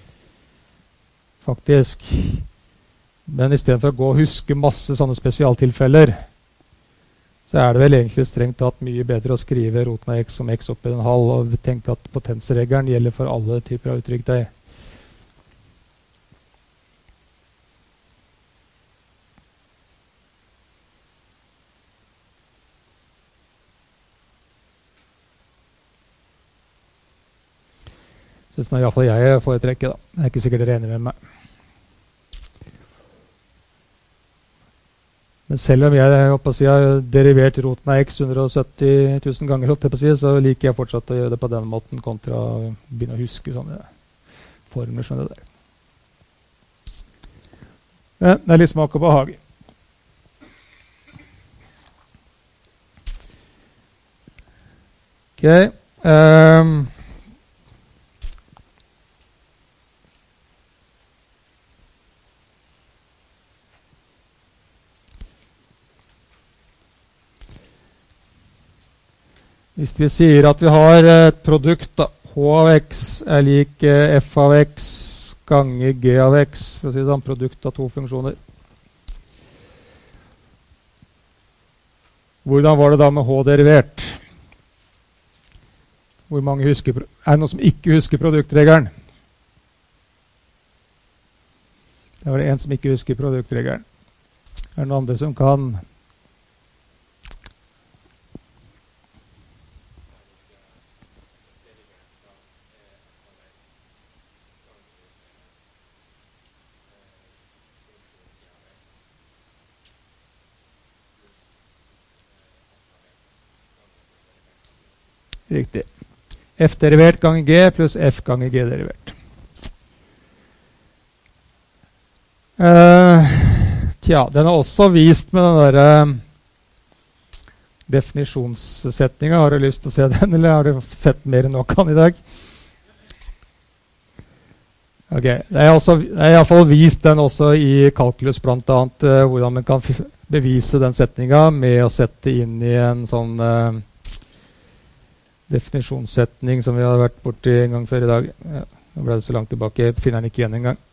Faktisk. Men i stedet for å gå og huske masse sånne spesialtilfeller, så det vel egentlig strengt tatt mye bedre å skrive roten av x som x oppi en halv, og tenke at potensregelen gjelder for alle typer av uttrykk der. Synes nå i hvert fall jeg foretrekker da. Jeg ikke sikkert dere er enige med meg. Men selv om jeg har derivert roten av x 170 000 ganger, så liker jeg fortsatt å gjøre det på den måten kontra å begynne å huske sånne formler som det der. Men det litt smak og behag. Ok. Hvis vi sier at vi har et produkt, da, h av x er lik f av x ganger g av x, for å si det sånn, produkt av to funksjoner. Hvordan var det da med h derivert? Hvor mange husker, er det noen som ikke husker produktregelen? Det var det en som ikke husker produktregelen. Er det noen andre som kan? Riktig. F derivert ganger G pluss F ganger G derivert. Den er også vist med den der definisjonssetningen. Har du lyst til å se den, eller har du sett mer enn nok an i dag? Ok, det er i hvert fall vist den også i kalkulus, blant annet hvordan man kan bevise den setningen med å sette inn i en sånn definisjonssetning som vi har vært borti en gang før i dag. Ja, nå ble det så langt tilbake, jeg finner den ikke igjen en gang.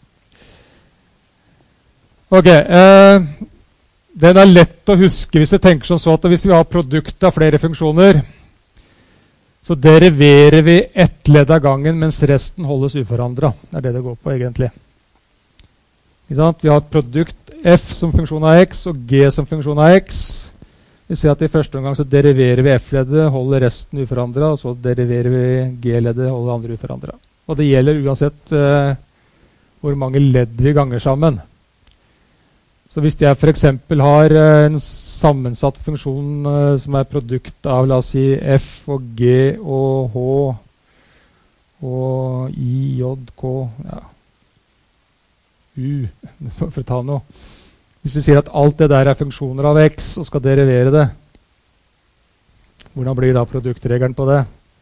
Ok, den er lett å huske hvis du tenker sånn så at hvis vi har produkt av flere funksjoner, så deriverer vi ett ledd av gangen, mens resten holdes uforandret. Det er det det går på egentlig. Ikke sant? Vi har produkt f som funksjon av x og g som funksjon av x. Vi ser at i første omgang så deriverer vi f-leddet, holder resten uforandret, og så deriverer vi g-leddet, holder andre uforandret. Og det gjelder uansett hvor mange ledd vi ganger sammen. Så hvis jeg for eksempel har en sammensatt funksjon som er produkt av, la oss si, f og g og h og i, j, k, ja, u, for å ta noe. Hvis vi sier at alt det der er funksjoner av x og skal derivere det, hvordan blir da produktregelen på det?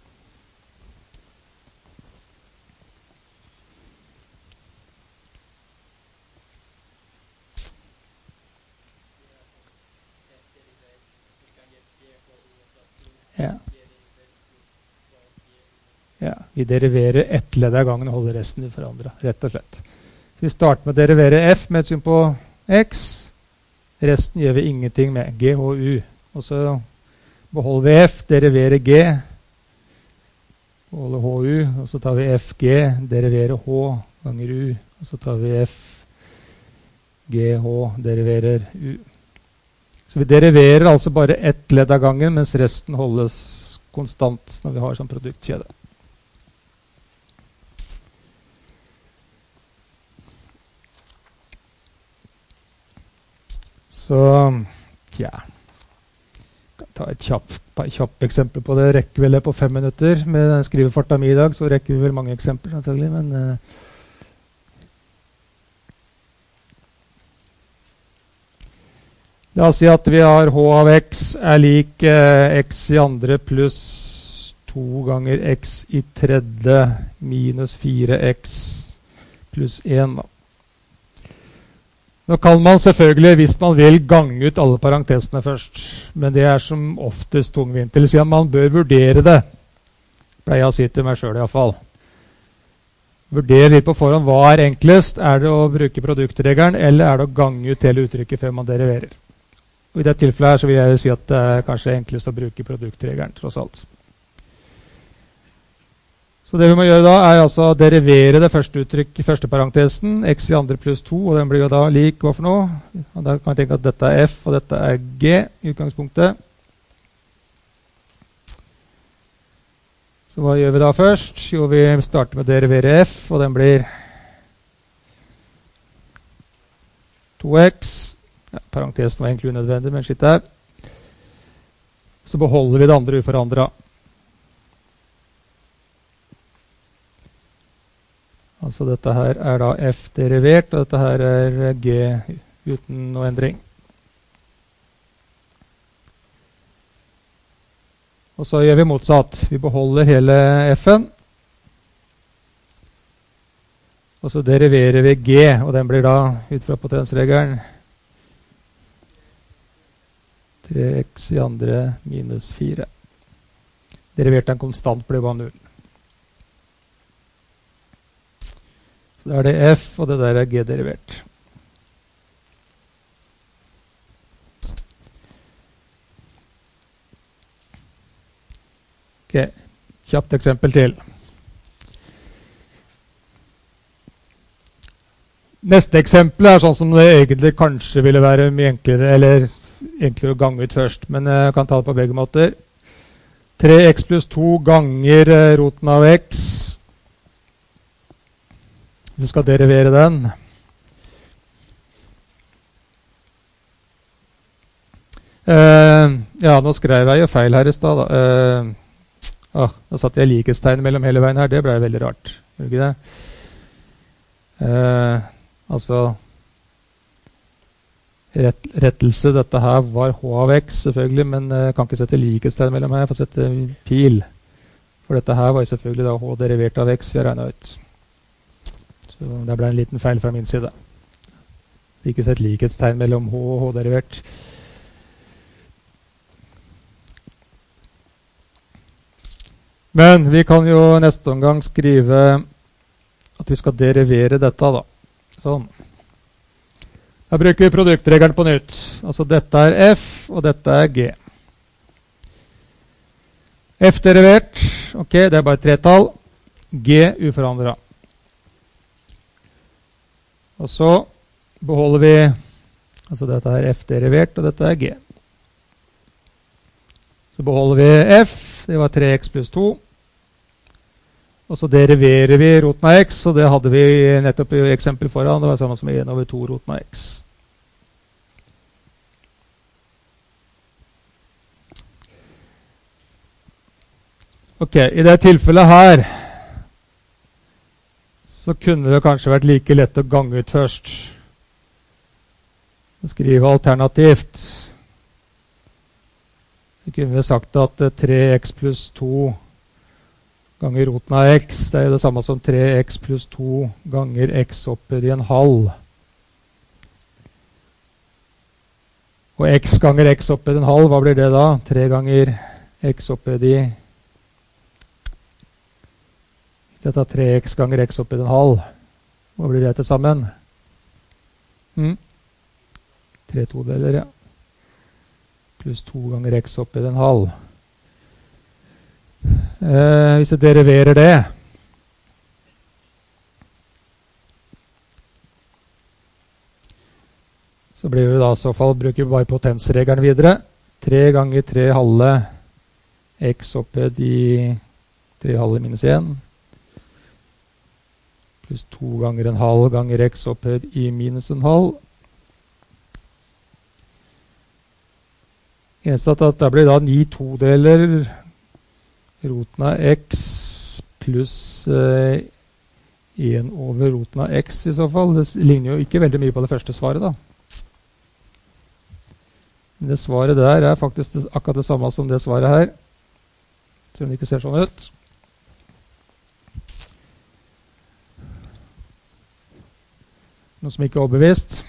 Ja, vi deriverer ett ledd av gangen og holder resten uforandret, rett og slett. Så vi starter med å derivere f med et syn på x, resten gjør vi ingenting med, g, h, u, og så beholder vi f, deriverer g, beholder h, u, og så tar vi f, g, deriverer h ganger u, og så tar vi f, g, h, deriverer u. Så vi deriverer altså bare ett ledd av gangen, mens resten holdes konstant når vi har sånn produktkjede. Så, ja, jeg kan ta et kjapt eksempel på det. Rekker vel det på 5 minutter. Med skrivefarta mi i dag, så rekker vi vel mange eksempler, selvfølgelig, men la oss si at vi har h av x er lik x i andre pluss 2 ganger x i tredje minus 4x pluss 1, da. Nå kan man selvfølgelig, hvis man vil, gange ut alle parentesene først. Men det er som oftest tungvint. Det vil si at man bør vurdere det. Pleier jeg å si til meg selv i hvert fall. Vurdere litt på forhånd. Hva er enklest? Er det å bruke produktregelen, eller er det å gange ut hele uttrykket før man deriverer? Og i dette tilfellet her så vil jeg si at det er kanskje enklest å bruke produktregelen, tross alt. Så det vi må gjøre da er altså å derivere det første uttrykk i første parentesen, x i andre pluss 2, og den blir jo da lik hva for noe? Og da kan vi tenke at dette er f, og dette er g i utgangspunktet. Så hva gjør vi da først? Jo, vi starter med å derivere f, og den blir 2x. Ja, parentesen var egentlig unødvendig, men skitt der. Så beholder vi det andre uforandret. Altså dette her er da f derivert, og dette her er g uten noe endring. Og så gjør vi motsatt. Vi beholder hele f-en. Og så deriverer vi g, og den blir da ut fra potensregelen 3x i andre minus 4. Derivert en konstant blir bare 0. Så da er det f, og det der er g derivert. Ok, kjapt eksempel til. Neste eksempel er sånn som det egentlig kanskje ville være mye enklere, eller enklere å gange ut først, men jeg kan ta det på begge måter. 3x pluss 2 ganger roten av x. Du skal derivere den. Ja, nå skrev jeg jo feil her i sted da. Da satt jeg likhetstegn mellom hele veien her. Det ble veldig rart. Gjør ikke det? Altså rettelse, dette her var h av x selvfølgelig, men jeg kan ikke sette likhetstegn mellom her. Jeg får sette pil. For dette her var selvfølgelig da h derivert av x vi har regnet ut. Så det ble en liten feil fra min side. Så ikke sett likhetstegn mellom h og h derivert. Men vi kan jo neste omgang skrive at vi skal derivere dette da. Sånn. Da bruker vi produktregelen på nytt. Altså dette er f, og dette er g. F derivert, ok, det er bare 3-tall. G uforandret. Og så beholder vi, altså dette er f derivert, og dette er g. Så beholder vi f, det var 3x pluss 2. Og så deriverer vi roten av x, og det hadde vi nettopp i eksempel foran. Det var samme som 1 over 2 roten av x. Ok, i det tilfellet her så kunne det kanskje vært like lett å gange ut først. Skrive alternativt. Så kunne vi sagt at 3x pluss 2 ganger roten av x, det er jo det samme som 3x pluss 2 ganger x oppøyd i en halv. Og x ganger x oppøyd i en halv, hva blir det da? 3 ganger x oppøyd i... Dette er 3x ganger x oppøyd i en halv. Hva blir det til sammen? 3 todeler, ja. Pluss 2 ganger x oppøyd i en halv. Hvis jeg deriverer det, så blir det da i så fall, bruker vi bare potensregelen videre. 3 ganger 3 halve x oppøyd i 3 halve minus 1. Pluss 2 ganger en halv ganger x opphøyd i minus en halv. Eneste at det blir da 9 todeler roten av x pluss 1 over roten av x i så fall. Det ligner jo ikke veldig mye på det første svaret da. Men det svaret der er faktisk akkurat det samme som det svaret her. Selv om det ikke ser sånn ut. Noe som ikke er overbevist.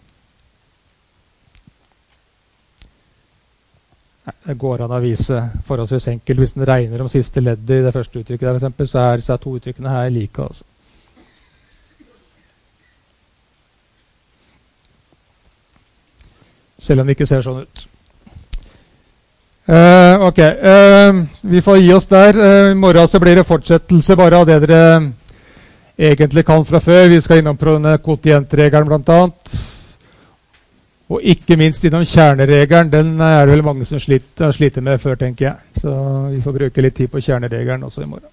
Det går an å vise forholdsvis enkelt. Hvis den regner om siste leddet i det første uttrykket der, for eksempel, så er disse to uttrykkene her like. Altså. Selv om det ikke ser sånn ut. Ok, vi får gi oss der. I morgen så blir det fortsettelse bare av det dere egentlig kan fra før. Vi skal innom kvotientregelen blant annet. Og ikke minst innom kjerneregelen. Den er det vel mange som sliter med før, tenker jeg. Så vi får bruke litt tid på kjerneregelen også i morgen.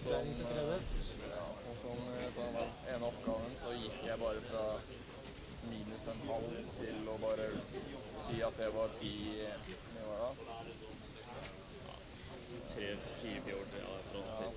utregning som kreves. Ja, og som på den ene oppgaven så gikk jeg bare fra minus en halv til å bare si at det var pi. Det var da. 3-4 fjord, ja, frontpiss.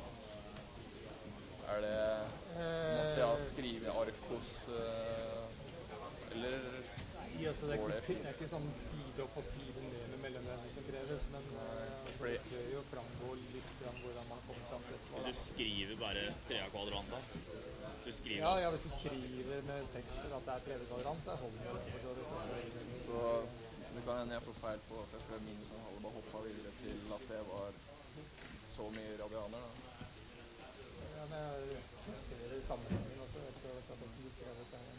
Er det måtte jeg skrive ark hos eller Ja, så det er ikke sånn side opp og side ned med mellomregning som kreves, men det bør jo framgå litt hvordan man kommer fram til et svar. Du skriver bare tredje kvadrant da? Du skriver... Ja, hvis du skriver med tekster at det er tredje kvadrant, så holder det for så vidt. Så det kan hende jeg får feil på at jeg skrev minus en halv, bare hoppet videre til at det var så mye radianer da. Ja, men jeg ser det i sammenhengen også, jeg vet ikke hvordan du skrev det her.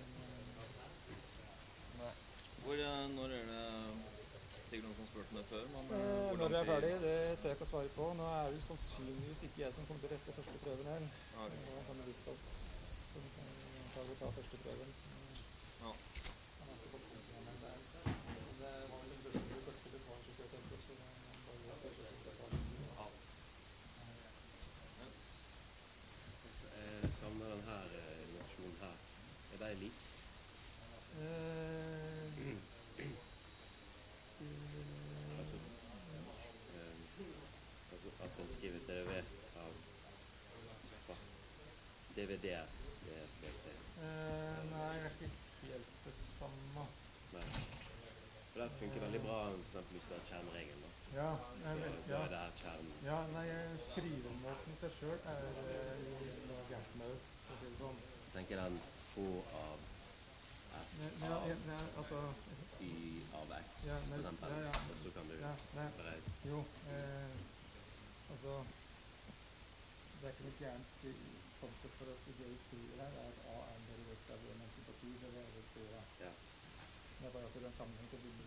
Nei. Når er det sikkert noen som spurte meg før? Men, når det er ferdig, det tør jeg ikke å svare på. Nå er det sannsynligvis ikke jeg som kommer til å rette første prøven her. Okay. Det er sånn litt oss som kan ta første prøven. Ja. Han har ikke fått komme med der. Men det var vel en bøsse på 40 besvarer, så jeg tenker, så det var jo sikkert som det tar litt tid. Ja. Yes. Samme den her notasjonen her. Er det lik? Altså at den skriver derivert av DVDS, DSDT. Nei, det er ikke helt det samme. Nei. For det funker veldig bra, for eksempel hvis du har kjerneregelen da. Ja, så da er det her kjernen. Ja, nei, skrivemåten seg selv er noe gærent med det, for å si det sånn. Tenker den få av altså Y av X, for eksempel, og så kan du bare... Jo, altså, det er ikke noe gærent sånn sett for at det du skriver her, er at A er en derivert av en sympati, det er det du skriver her. Ja. Det er bare at i den sammenheng så vil du